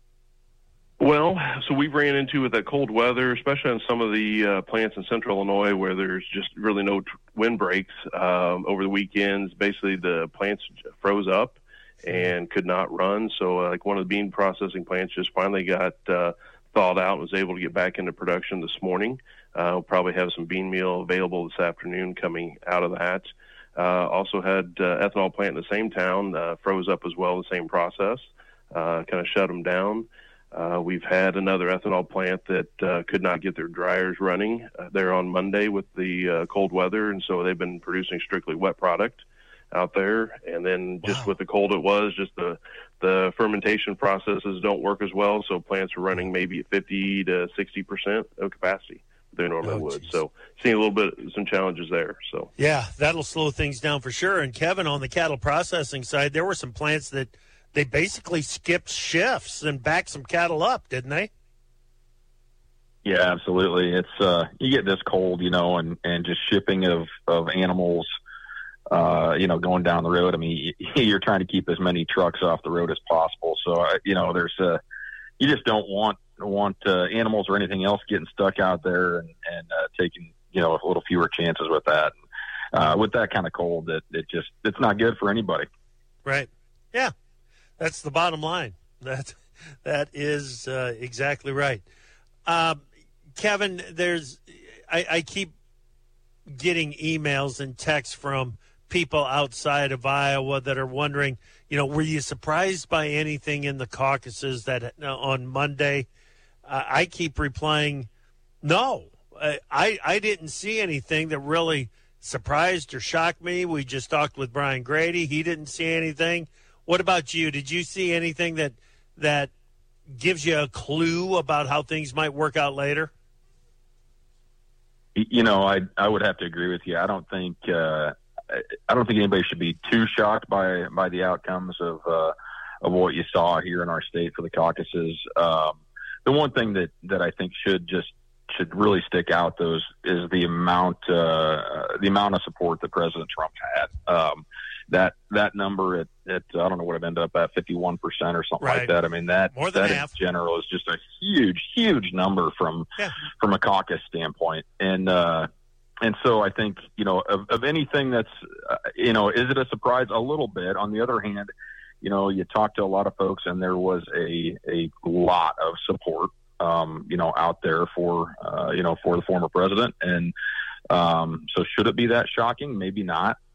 Well, so we've ran into with that cold weather, especially on some of the uh, plants in central Illinois where there's just really no t- wind breaks um, over the weekends. Basically, the plants froze up and could not run. So uh, like one of the bean processing plants just finally got uh, thawed out and was able to get back into production this morning. Uh, we'll probably have some bean meal available this afternoon coming out of that. Uh, also had uh, ethanol plant in the same town, uh, froze up as well, the same process, uh, kind of shut them down. Uh, we've had another ethanol plant that uh, could not get their dryers running uh, there on Monday with the uh, cold weather, and so they've been producing strictly wet product out there. And then just wow. with the cold it was, just the the fermentation processes don't work as well, so plants are running maybe at fifty to sixty percent of capacity they normally oh, would. Geez. So seeing a little bit some challenges there. So yeah, that'll slow things down for sure. And Kevin, on the cattle processing side, there were some plants that they basically skipped shifts and backed some cattle up, didn't they? Yeah, absolutely. It's uh, you get this cold, you know, and, and just shipping of, of animals, uh, you know, going down the road. I mean, you're trying to keep as many trucks off the road as possible. So, uh, you know, there's uh, you just don't want want uh, animals or anything else getting stuck out there and, and uh, taking, you know, a little fewer chances with that. Uh, with that kind of cold, that it, it just it's not good for anybody. Right. Yeah. That's the bottom line. That that is uh, exactly right. Um, Kevin, there's I, I keep getting emails and texts from people outside of Iowa that are wondering, you know, were you surprised by anything in the caucuses that uh, on Monday? Uh, I keep replying, no. I, I I didn't see anything that really surprised or shocked me. We just talked with Brian Grady. He didn't see anything. What about you? Did you see anything that that gives you a clue about how things might work out later? You know, I I would have to agree with you. I don't think uh, I don't think anybody should be too shocked by by the outcomes of uh, of what you saw here in our state for the caucuses. Um, the one thing that, that I think should just should really stick out, though, is, is the amount uh, the amount of support that President Trump had. Um, that that number at, at I don't know what it ended up at, fifty-one percent or something right. like that. I mean, that More than that half. in general is just a huge, huge number from yeah. from a caucus standpoint. And uh, and so I think, you know, of, of anything that's, uh, you know, is it a surprise? A little bit. On the other hand, you know, you talk to a lot of folks and there was a, a lot of support, um, you know, out there for, uh, you know, for the former president. And um, so should it be that shocking? Maybe not.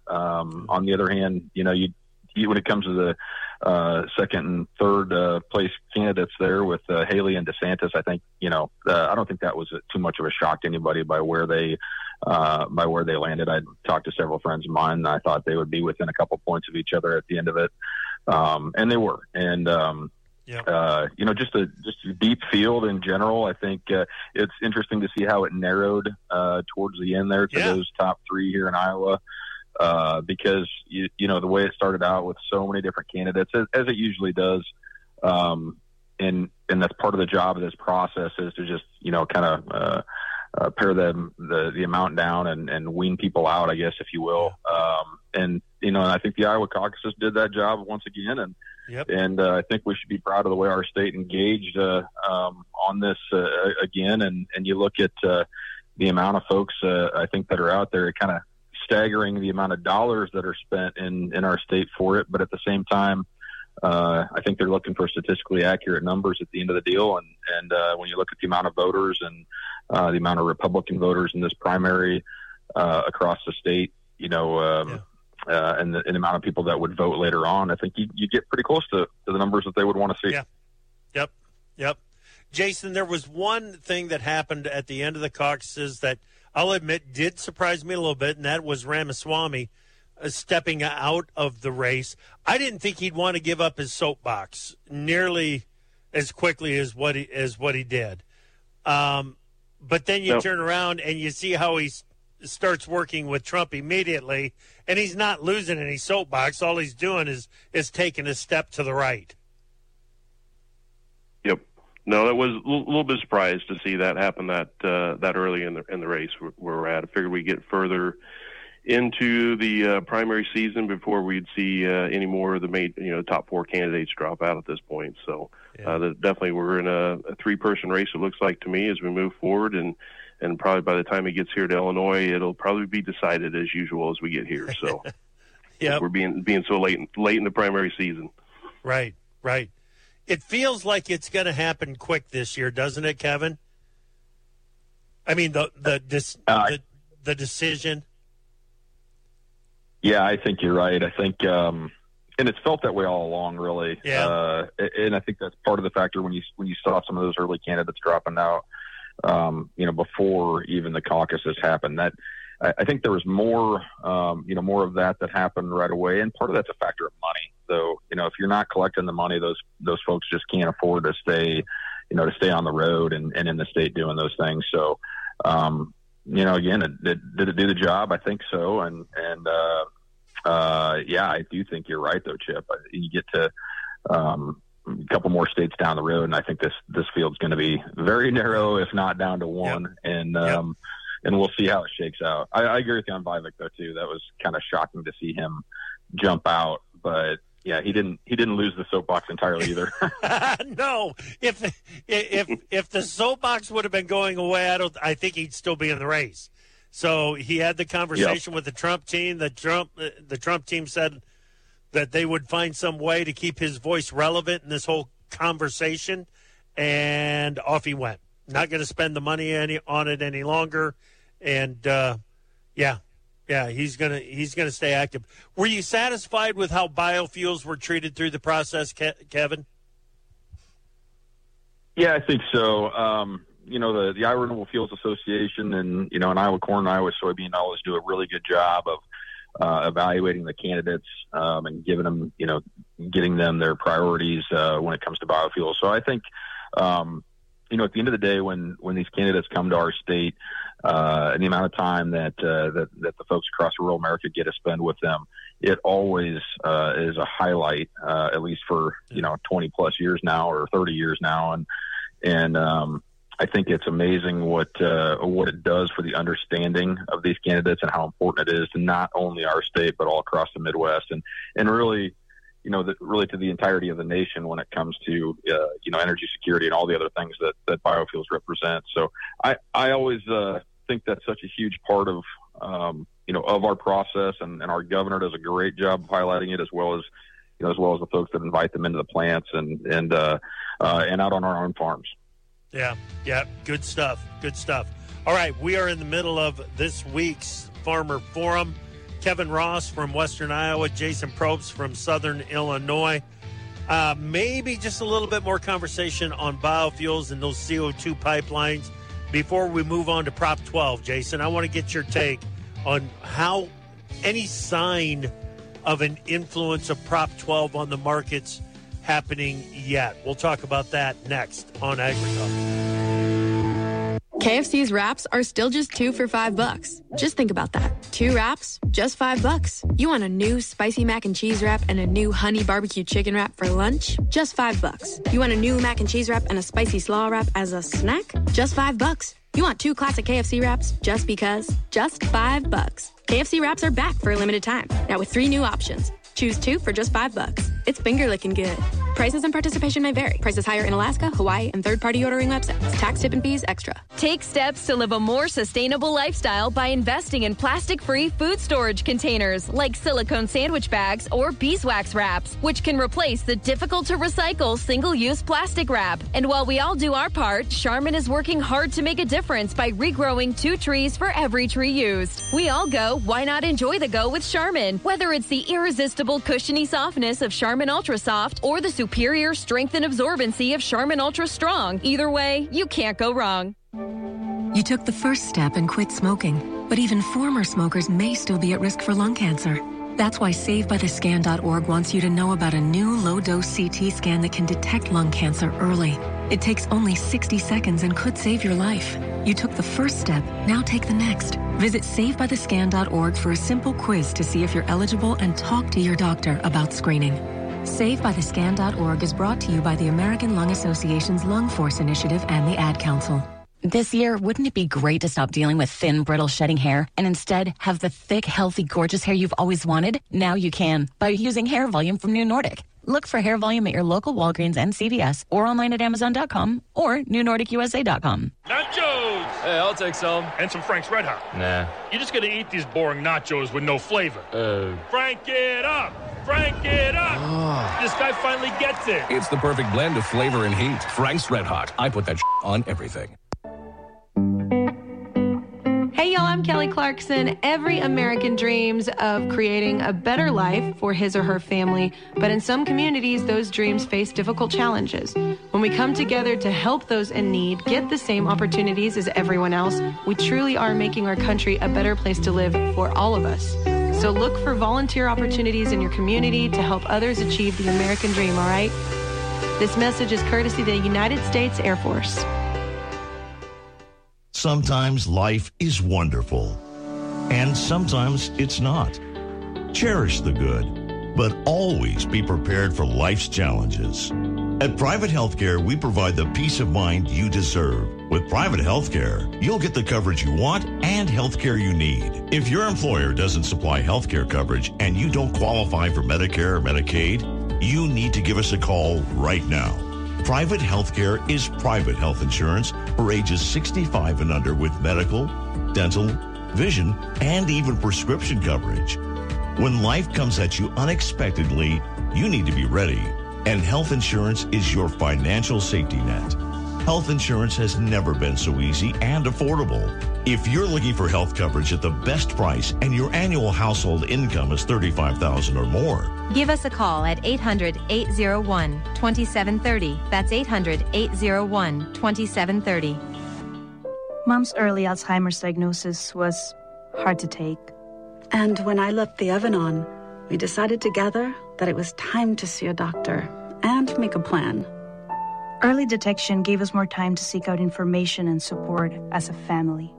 Um, on the other hand, you know, you, you when it comes to the uh, second and third uh, place candidates there with uh, Haley and DeSantis, I think, you know, uh, I don't think that was too much of a shock to anybody by where they uh, by where they landed. I talked to several friends of mine, and I thought they would be within a couple points of each other at the end of it, um, and they were. And um, Yep. Uh, you know, just a just a deep field in general. I think uh, it's interesting to see how it narrowed uh, towards the end there to Yeah. those top three here in Iowa, uh, because you, you know the way it started out with so many different candidates, as, as it usually does, um, and and that's part of the job of this process is to just you know kind of uh, uh, pare them the the amount down and, and wean people out, I guess, if you will. Um, and you know, and I think the Iowa caucuses did that job once again, and. Yep. And uh, I think we should be proud of the way our state engaged uh, um, on this uh, again. And, and you look at uh, the amount of folks uh, I think that are out there, kind of staggering the amount of dollars that are spent in, in our state for it. But at the same time, uh, I think they're looking for statistically accurate numbers at the end of the deal. And, and uh, when you look at the amount of voters and uh, the amount of Republican voters in this primary uh, across the state, you know, um, yeah. Uh, and, the, and the amount of people that would vote later on, I think you, you get pretty close to, to the numbers that they would want to see. Yeah. Yep. Yep. Jason, there was one thing that happened at the end of the caucuses that I'll admit did surprise me a little bit, and that was Ramaswamy uh, stepping out of the race. I didn't think he'd want to give up his soapbox nearly as quickly as what he, as what he did. Um, but then you no. turn around and you see how he's starts working with Trump immediately, and he's not losing any soapbox. All he's doing is is taking a step to the right. Yep. No, that was a little, little bit surprised to see that happen that uh, that early in the in the race where, where we're at. I figured we'd get further into the uh, primary season before we'd see uh, any more of the main, you know, top four candidates drop out at this point. So uh, the, definitely we're in a, a three-person race, it looks like to me, as we move forward, and And probably by the time he gets here to Illinois, it'll probably be decided as usual as we get here. So, yeah, we're being being so late late in the primary season. Right, right. It feels like it's going to happen quick this year, doesn't it, Kevin? I mean, the the this uh, the, the decision. Yeah, I think you're right. I think, um, and it's felt that way all along, really. Yeah. Uh, and I think that's part of the factor when you when you saw some of those early candidates dropping out. Um, you know, before even the caucuses happened, that I, I think there was more, um, you know, more of that that happened right away. And part of that's a factor of money. So, you know, if you're not collecting the money, those, those folks just can't afford to stay, you know, to stay on the road and, and in the state doing those things. So, um, you know, again, it, it, did it do the job? I think so. And, and, uh, uh, yeah, I do think you're right though, Chip. You get to, um, a couple more states down the road, and I think this this field's going to be very narrow, if not down to one. Yep. And um, yep. and we'll see how it shakes out. I, I agree with you on Vivek though too. That was kind of shocking to see him jump out, but yeah, he didn't he didn't lose the soapbox entirely either. No, if if if the soapbox would have been going away, I don't. I think he'd still be in the race. So he had the conversation yep. with the Trump team. The Trump the Trump team said that they would find some way to keep his voice relevant in this whole conversation, and off he went. Not going to spend the money any, on it any longer, and uh, yeah, yeah, he's gonna he's gonna stay active. Were you satisfied with how biofuels were treated through the process, Ke- Kevin? Yeah, I think so. Um, you know, the the Iowa Renewable Fuels Association and you know, and Iowa Corn and Iowa Soybean always do a really good job of Uh, evaluating the candidates um, and giving them, you know, getting them their priorities uh, when it comes to biofuels. So I think, um, you know, at the end of the day, when when these candidates come to our state, uh, and the amount of time that, uh, that that the folks across rural America get to spend with them, it always uh, is a highlight, uh, at least for you know twenty plus years now or thirty years now, and and um, I think it's amazing what uh, what it does for the understanding of these candidates and how important it is to not only our state but all across the Midwest and and really, you know, the, really to the entirety of the nation when it comes to uh, you know energy security and all the other things that, that biofuels represent. So I I always uh, think that's such a huge part of um, you know of our process, and, and our governor does a great job of highlighting it, as well as you know as well as the folks that invite them into the plants and and uh, uh, and out on our own farms. Yeah, yeah, good stuff, good stuff. All right, we are in the middle of this week's Farmer Forum. Kevin Ross from Western Iowa, Jason Probst from Southern Illinois. Uh, maybe just a little bit more conversation on biofuels and those C O two pipelines before we move on to Prop twelve. Jason, I want to get your take on how any sign of an influence of Prop twelve on the markets happening yet. We'll talk about that next on AgriTalk. K F C's wraps are still just two for five bucks. Just think about that. Two wraps, just five bucks. You want a new spicy mac and cheese wrap and a new honey barbecue chicken wrap for lunch? Just five bucks. You want a new mac and cheese wrap and a spicy slaw wrap as a snack? Just five bucks. You want two classic K F C wraps just because? Just five bucks. K F C wraps are back for a limited time. Now with three new options. Choose two for just five bucks. It's finger licking good. Prices and participation may vary. Prices higher in Alaska, Hawaii, and third-party ordering websites. Tax, tip, and fees extra. Take steps to live a more sustainable lifestyle by investing in plastic-free food storage containers like silicone sandwich bags or beeswax wraps, which can replace the difficult-to-recycle single-use plastic wrap. And while we all do our part, Charmin is working hard to make a difference by regrowing two trees for every tree used. We all go, why not enjoy the go with Charmin? Whether it's the irresistible cushiony softness of Charmin Ultra Soft or the superior strength and absorbency of Charmin Ultra Strong, either way, you can't go wrong. You took the first step and quit smoking, but even former smokers may still be at risk for lung cancer. That's why Save By The Scan dot org wants you to know about a new low-dose C T scan that can detect lung cancer early. It takes only sixty seconds and could save your life. You took the first step, now take the next. Visit Save By The Scan dot org for a simple quiz to see if you're eligible and talk to your doctor about screening. Save By The Scan dot org is brought to you by the American Lung Association's Lung Force Initiative and the Ad Council. This year, wouldn't it be great to stop dealing with thin, brittle, shedding hair and instead have the thick, healthy, gorgeous hair you've always wanted? Now you can by using Hair Volume from New Nordic. Look for Hair Volume at your local Walgreens and C V S or online at Amazon dot com or New Nordic U S A dot com. Nachos! Hey, I'll take some. And some Frank's Red Hot. Nah. You're just gonna eat these boring nachos with no flavor. Uh. Frank it up! Frank it up! Oh. This guy finally gets it. It's the perfect blend of flavor and heat. Frank's Red Hot. I put that on everything. Hey y'all, I'm Kelly Clarkson. Every American dreams of creating a better life for his or her family, but in some communities, those dreams face difficult challenges. When we come together to help those in need get the same opportunities as everyone else, we truly are making our country a better place to live for all of us. So look for volunteer opportunities in your community to help others achieve the American dream, all right? This message is courtesy of the United States Air Force. Sometimes life is wonderful, and sometimes it's not. Cherish the good, but always be prepared for life's challenges. At Private Healthcare, we provide the peace of mind you deserve. With Private Healthcare, you'll get the coverage you want and healthcare you need. If your employer doesn't supply healthcare coverage and you don't qualify for Medicare or Medicaid, you need to give us a call right now. Private Healthcare is private health insurance for ages sixty-five and under with medical, dental, vision, and even prescription coverage. When life comes at you unexpectedly, you need to be ready. And health insurance is your financial safety net. Health insurance has never been so easy and affordable. If you're looking for health coverage at the best price and your annual household income is thirty-five thousand dollars or more, give us a call at eight hundred, eight oh one, two seven three oh. That's eight hundred, eight oh one, two seven three oh. Mom's early Alzheimer's diagnosis was hard to take. And when I left the oven on, we decided together that it was time to see a doctor and make a plan. Early detection gave us more time to seek out information and support as a family.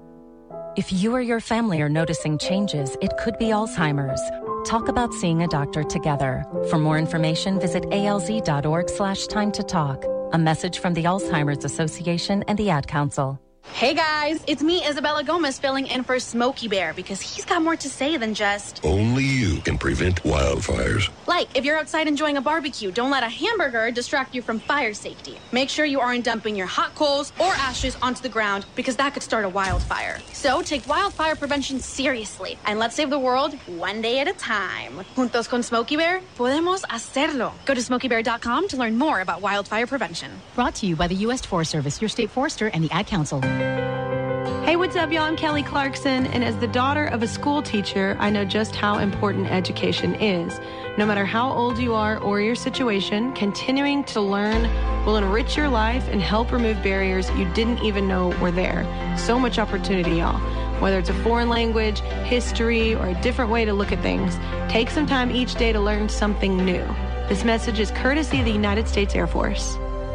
If you or your family are noticing changes, it could be Alzheimer's. Talk about seeing a doctor together. For more information, visit alz.org slash time to talk. A message from the Alzheimer's Association and the Ad Council. Hey guys, it's me, Isabella Gomez, filling in for Smokey Bear because he's got more to say than just... Only you can prevent wildfires. Like, if you're outside enjoying a barbecue, don't let a hamburger distract you from fire safety. Make sure you aren't dumping your hot coals or ashes onto the ground because that could start a wildfire. So take wildfire prevention seriously and let's save the world one day at a time. Juntos con Smokey Bear, podemos hacerlo. Go to smokey bear dot com to learn more about wildfire prevention. Brought to you by the U S Forest Service, your state forester, and the Ad Council. Hey, what's up, y'all? I'm Kelly Clarkson, and as the daughter of a school teacher, I know just how important education is. No matter how old you are or your situation, continuing to learn will enrich your life and help remove barriers you didn't even know were there. So much opportunity, y'all. Whether it's a foreign language, history, or a different way to look at things, take some time each day to learn something new. This message is courtesy of the United States Air Force.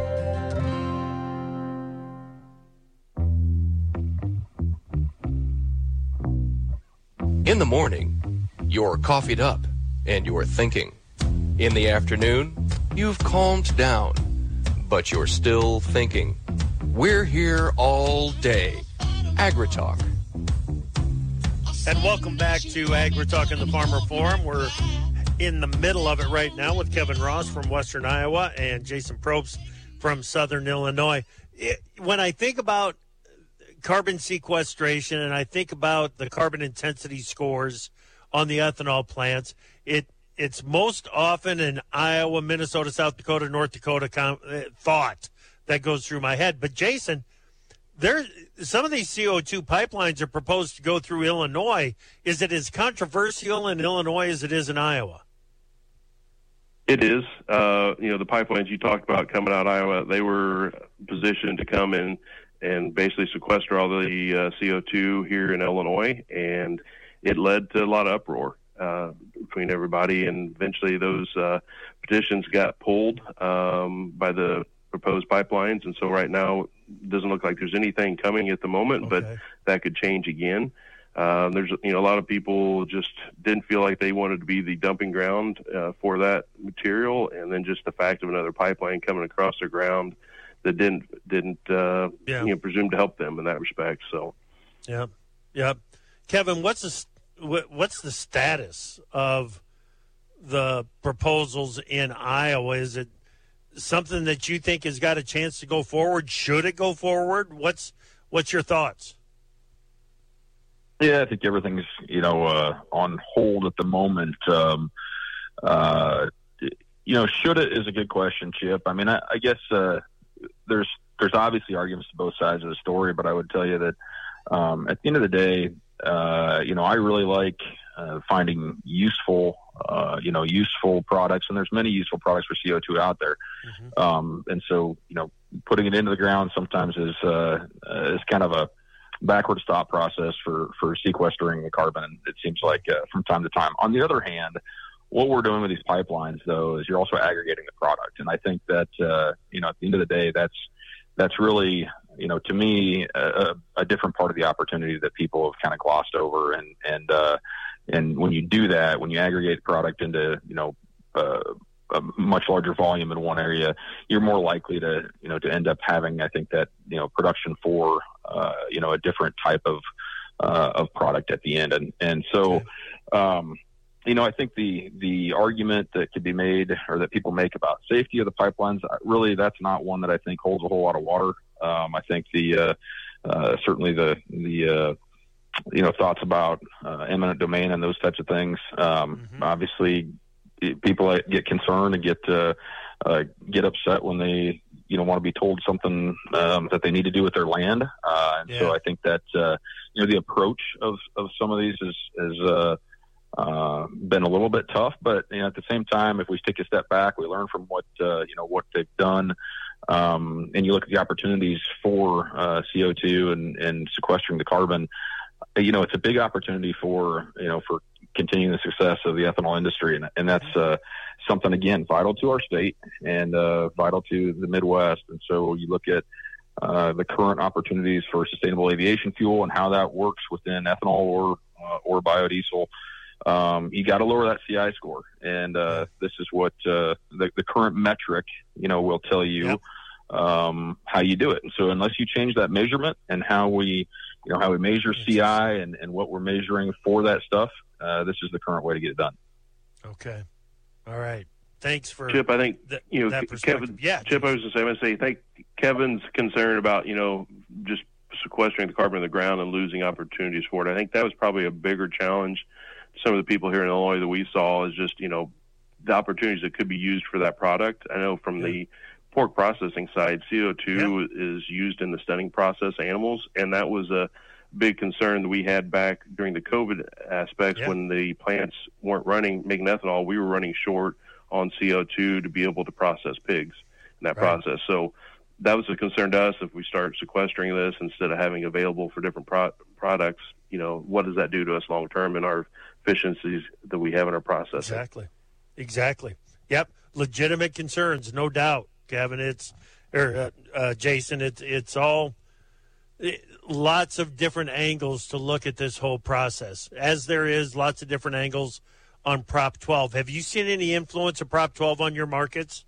In the morning, you're coffeeed up and you're thinking. In the afternoon, you've calmed down, but you're still thinking. We're here all day. AgriTalk. And welcome back to AgriTalk and the Farmer Forum. We're in the middle of it right now with Kevin Ross from Western Iowa and Jason Probst from Southern Illinois. It, when I think about carbon sequestration and I think about the carbon intensity scores on the ethanol plants, it it's most often an Iowa, Minnesota, South Dakota, North Dakota com- thought that goes through my head. But Jason, there some of these C O two pipelines are proposed to go through Illinois. Is it as controversial in Illinois as it is in Iowa? It is. Uh, you know, the pipelines you talked about coming out of Iowa, they were positioned to come in and basically sequester all the uh, C O two here in Illinois, and it led to a lot of uproar uh, between everybody, and eventually those uh, petitions got pulled um, by the proposed pipelines, and so right now it doesn't look like there's anything coming at the moment, okay. But that could change again. Uh, there's, you know, a lot of people just didn't feel like they wanted to be the dumping ground uh, for that material, and then just the fact of another pipeline coming across the ground that didn't didn't uh, yeah. you know, presume to help them in that respect. So, yeah, yeah. Kevin, what's the what's the status of the proposals in Iowa? Is it something that you think has got a chance to go forward? Should it go forward? What's what's your thoughts? Yeah, I think everything's, you know, uh, on hold at the moment. Um, uh, you know, should it is a good question, Chip. I mean, I, I guess uh, there's there's obviously arguments to both sides of the story, but I would tell you that um, at the end of the day, uh, you know, I really like uh, finding useful, uh, you know, useful products, and there's many useful products for C O two out there. Mm-hmm. Um, and so, you know, putting it into the ground sometimes is uh, is kind of a backward stop process for, for sequestering the carbon, it seems like, uh, from time to time. On the other hand, what we're doing with these pipelines, though, is you're also aggregating the product. And I think that, uh, you know, at the end of the day, that's that's really, you know, to me, a, a different part of the opportunity that people have kind of glossed over. And, and, uh, and when you do that, when you aggregate product into, you know, uh, a much larger volume in one area, you're more likely to, you know, to end up having, I think, that, you know, production for, uh, you know, a different type of, uh, of product at the end. And, and so, um, you know, I think the, the argument that could be made or that people make about safety of the pipelines, really, that's not one that I think holds a whole lot of water. Um, I think the, uh, uh, certainly the, the, uh, you know, thoughts about, uh, eminent domain and those types of things. Um, mm-hmm. Obviously, people get concerned and get uh, uh, get upset when they, you know, want to be told something um, that they need to do with their land. Uh, and yeah. so I think that, uh, you know, the approach of, of some of these has, has uh, uh, been a little bit tough. But, you know, at the same time, if we take a step back, we learn from what, uh, you know, what they've done. Um, and you look at the opportunities for uh, C O two and, and sequestering the carbon, you know, it's a big opportunity for, you know, for continuing the success of the ethanol industry. And, and that's uh, something, again, vital to our state and uh, vital to the Midwest. And so you look at uh, the current opportunities for sustainable aviation fuel and how that works within ethanol or, uh, or biodiesel. Um, you got to lower that C I score. And uh, this is what uh, the, the current metric, you know, will tell you yep. um, how you do it. And so unless you change that measurement and how we, you know, how we measure C I and, and what we're measuring for that stuff, uh, this is the current way to get it done. Okay. All right. Thanks for Chip. I think, th- you know, that Kevin, yeah, Chip, I was going to say, I'm going to say, I think Kevin's concern about, you know, just sequestering the carbon in the ground and losing opportunities for it. I think that was probably a bigger challenge to some of the people here in Illinois that we saw is just, you know, the opportunities that could be used for that product. I know from yeah. the pork processing side, C O two yeah. is used in the stunning process animals, and that was a big concern that we had back during the COVID aspects Yeah. when the plants weren't running, making ethanol, we were running short on C O two to be able to process pigs in that Right. process. So that was a concern to us. If we start sequestering this instead of having available for different pro- products, you know, what does that do to us long term in our efficiencies that we have in our processing? Exactly. Exactly. Yep. Legitimate concerns, no doubt, Kevin. It's or uh, uh, Jason. It's it's all it, lots of different angles to look at this whole process, as there is lots of different angles on Prop twelve. Have you seen any influence of Prop twelve on your markets?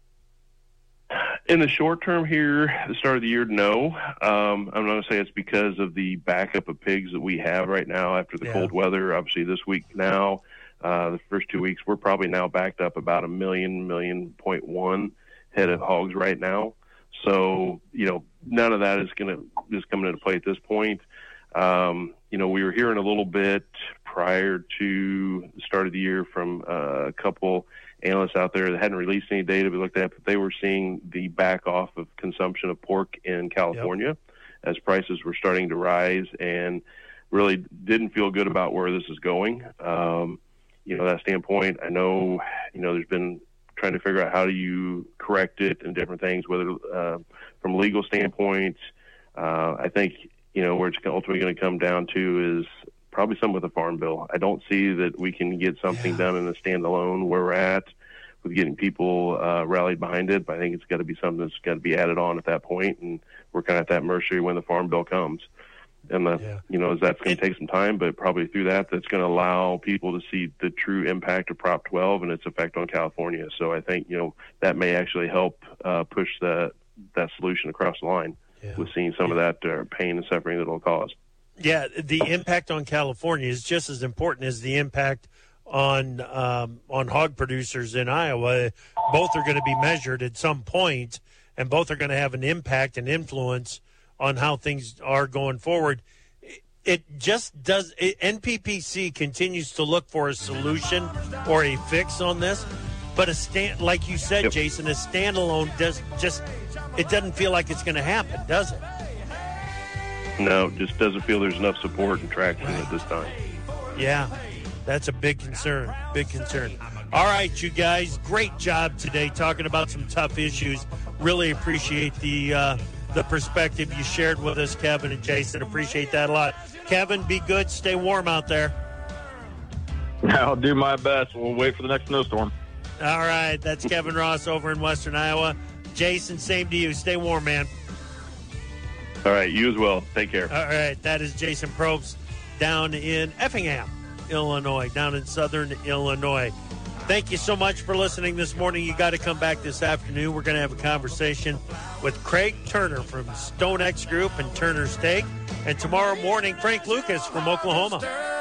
In the short term here, the start of the year, no. Um, I'm not going to say it's because of the backup of pigs that we have right now after the Yeah. cold weather. Obviously, this week now, uh, the first two weeks, we're probably now backed up about a million, million point one head of hogs right now. So, you know, none of that is going to is coming into play at this point. Um, you know, we were hearing a little bit prior to the start of the year from uh, a couple analysts out there that hadn't released any data we looked at, but they were seeing the back off of consumption of pork in California yep. as prices were starting to rise, and really didn't feel good about where this is going. Um, you know, that standpoint, I know, you know, there's been trying to figure out how do you correct it and different things, whether uh, from a legal standpoint, uh, I think, you know, where it's ultimately going to come down to is probably something with the Farm Bill. I don't see that we can get something yeah. done in a standalone where we're at with getting people uh, rallied behind it, but I think it's got to be something that's got to be added on at that point, and we're kind of at that mercy when the Farm Bill comes. And, the, yeah. you know, that's going to take some time, but probably through that, that's going to allow people to see the true impact of Prop twelve and its effect on California. So I think, you know, that may actually help uh, push the, that solution across the line yeah. with seeing some yeah. of that uh, pain and suffering that it'll cause. Yeah, the impact on California is just as important as the impact on um, on hog producers in Iowa. Both are going to be measured at some point, and both are going to have an impact and influence on how things are going forward. It just does. It, N P P C continues to look for a solution or a fix on this, but a stand, like you said, yep. Jason, a standalone does just. It doesn't feel like it's going to happen, does it? No, just doesn't feel there's enough support and traction right. at this time. Yeah, that's a big concern. Big concern. All right, you guys, great job today talking about some tough issues. Really appreciate the uh, the perspective you shared with us, Kevin and Jason. Appreciate that a lot. Kevin, be good. Stay warm out there. I'll do my best. We'll wait for the next snowstorm. All right, that's Kevin Ross over in Western Iowa. Jason, same to you. Stay warm, man. All right, you as well. Take care. All right, that is Jason Probst down in Effingham, Illinois, down in southern Illinois. Thank you so much for listening this morning. You got to come back this afternoon. We're going to have a conversation with Craig Turner from StoneX Group and Turner Steak. And tomorrow morning, Frank Lucas from Oklahoma.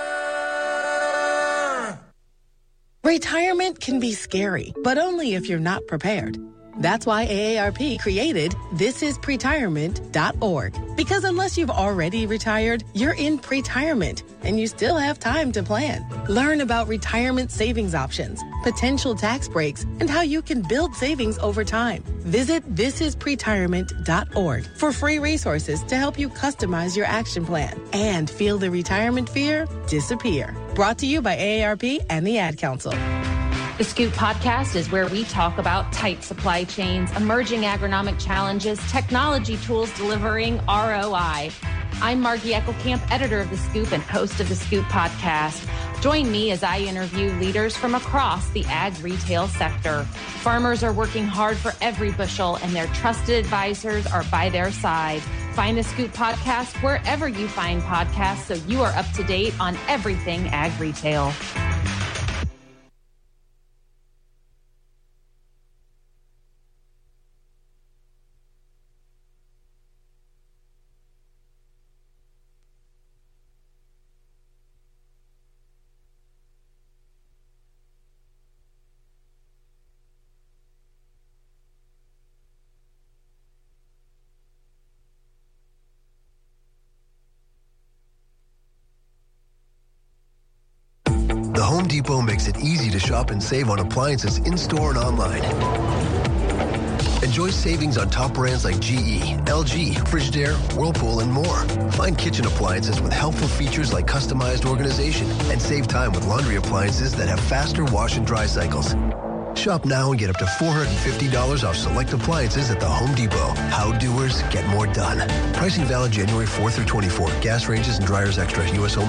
Retirement can be scary, but only if you're not prepared. That's why A A R P created this is pretirement dot org. Because unless you've already retired, you're in pretirement, and you still have time to plan. Learn about retirement savings options, potential tax breaks, and how you can build savings over time. Visit this is pretirement dot org for free resources to help you customize your action plan and feel the retirement fear disappear. Brought to you by A A R P and the Ad Council. The Scoop Podcast is where we talk about tight supply chains, emerging agronomic challenges, technology tools delivering R O I. I'm Margie Eckelkamp, editor of The Scoop and host of The Scoop Podcast. Join me as I interview leaders from across the ag retail sector. Farmers are working hard for every bushel, and their trusted advisors are by their side. Find The Scoop Podcast wherever you find podcasts so you are up to date on everything ag retail. Home Depot makes it easy to shop and save on appliances in-store and online. Enjoy savings on top brands like G E, L G, Frigidaire, Whirlpool, and more. Find kitchen appliances with helpful features like customized organization, and save time with laundry appliances that have faster wash and dry cycles. Shop now and get up to four hundred fifty dollars off select appliances at the Home Depot. How doers get more done. Pricing valid January fourth through twenty-fourth. Gas ranges and dryers extra. U S only.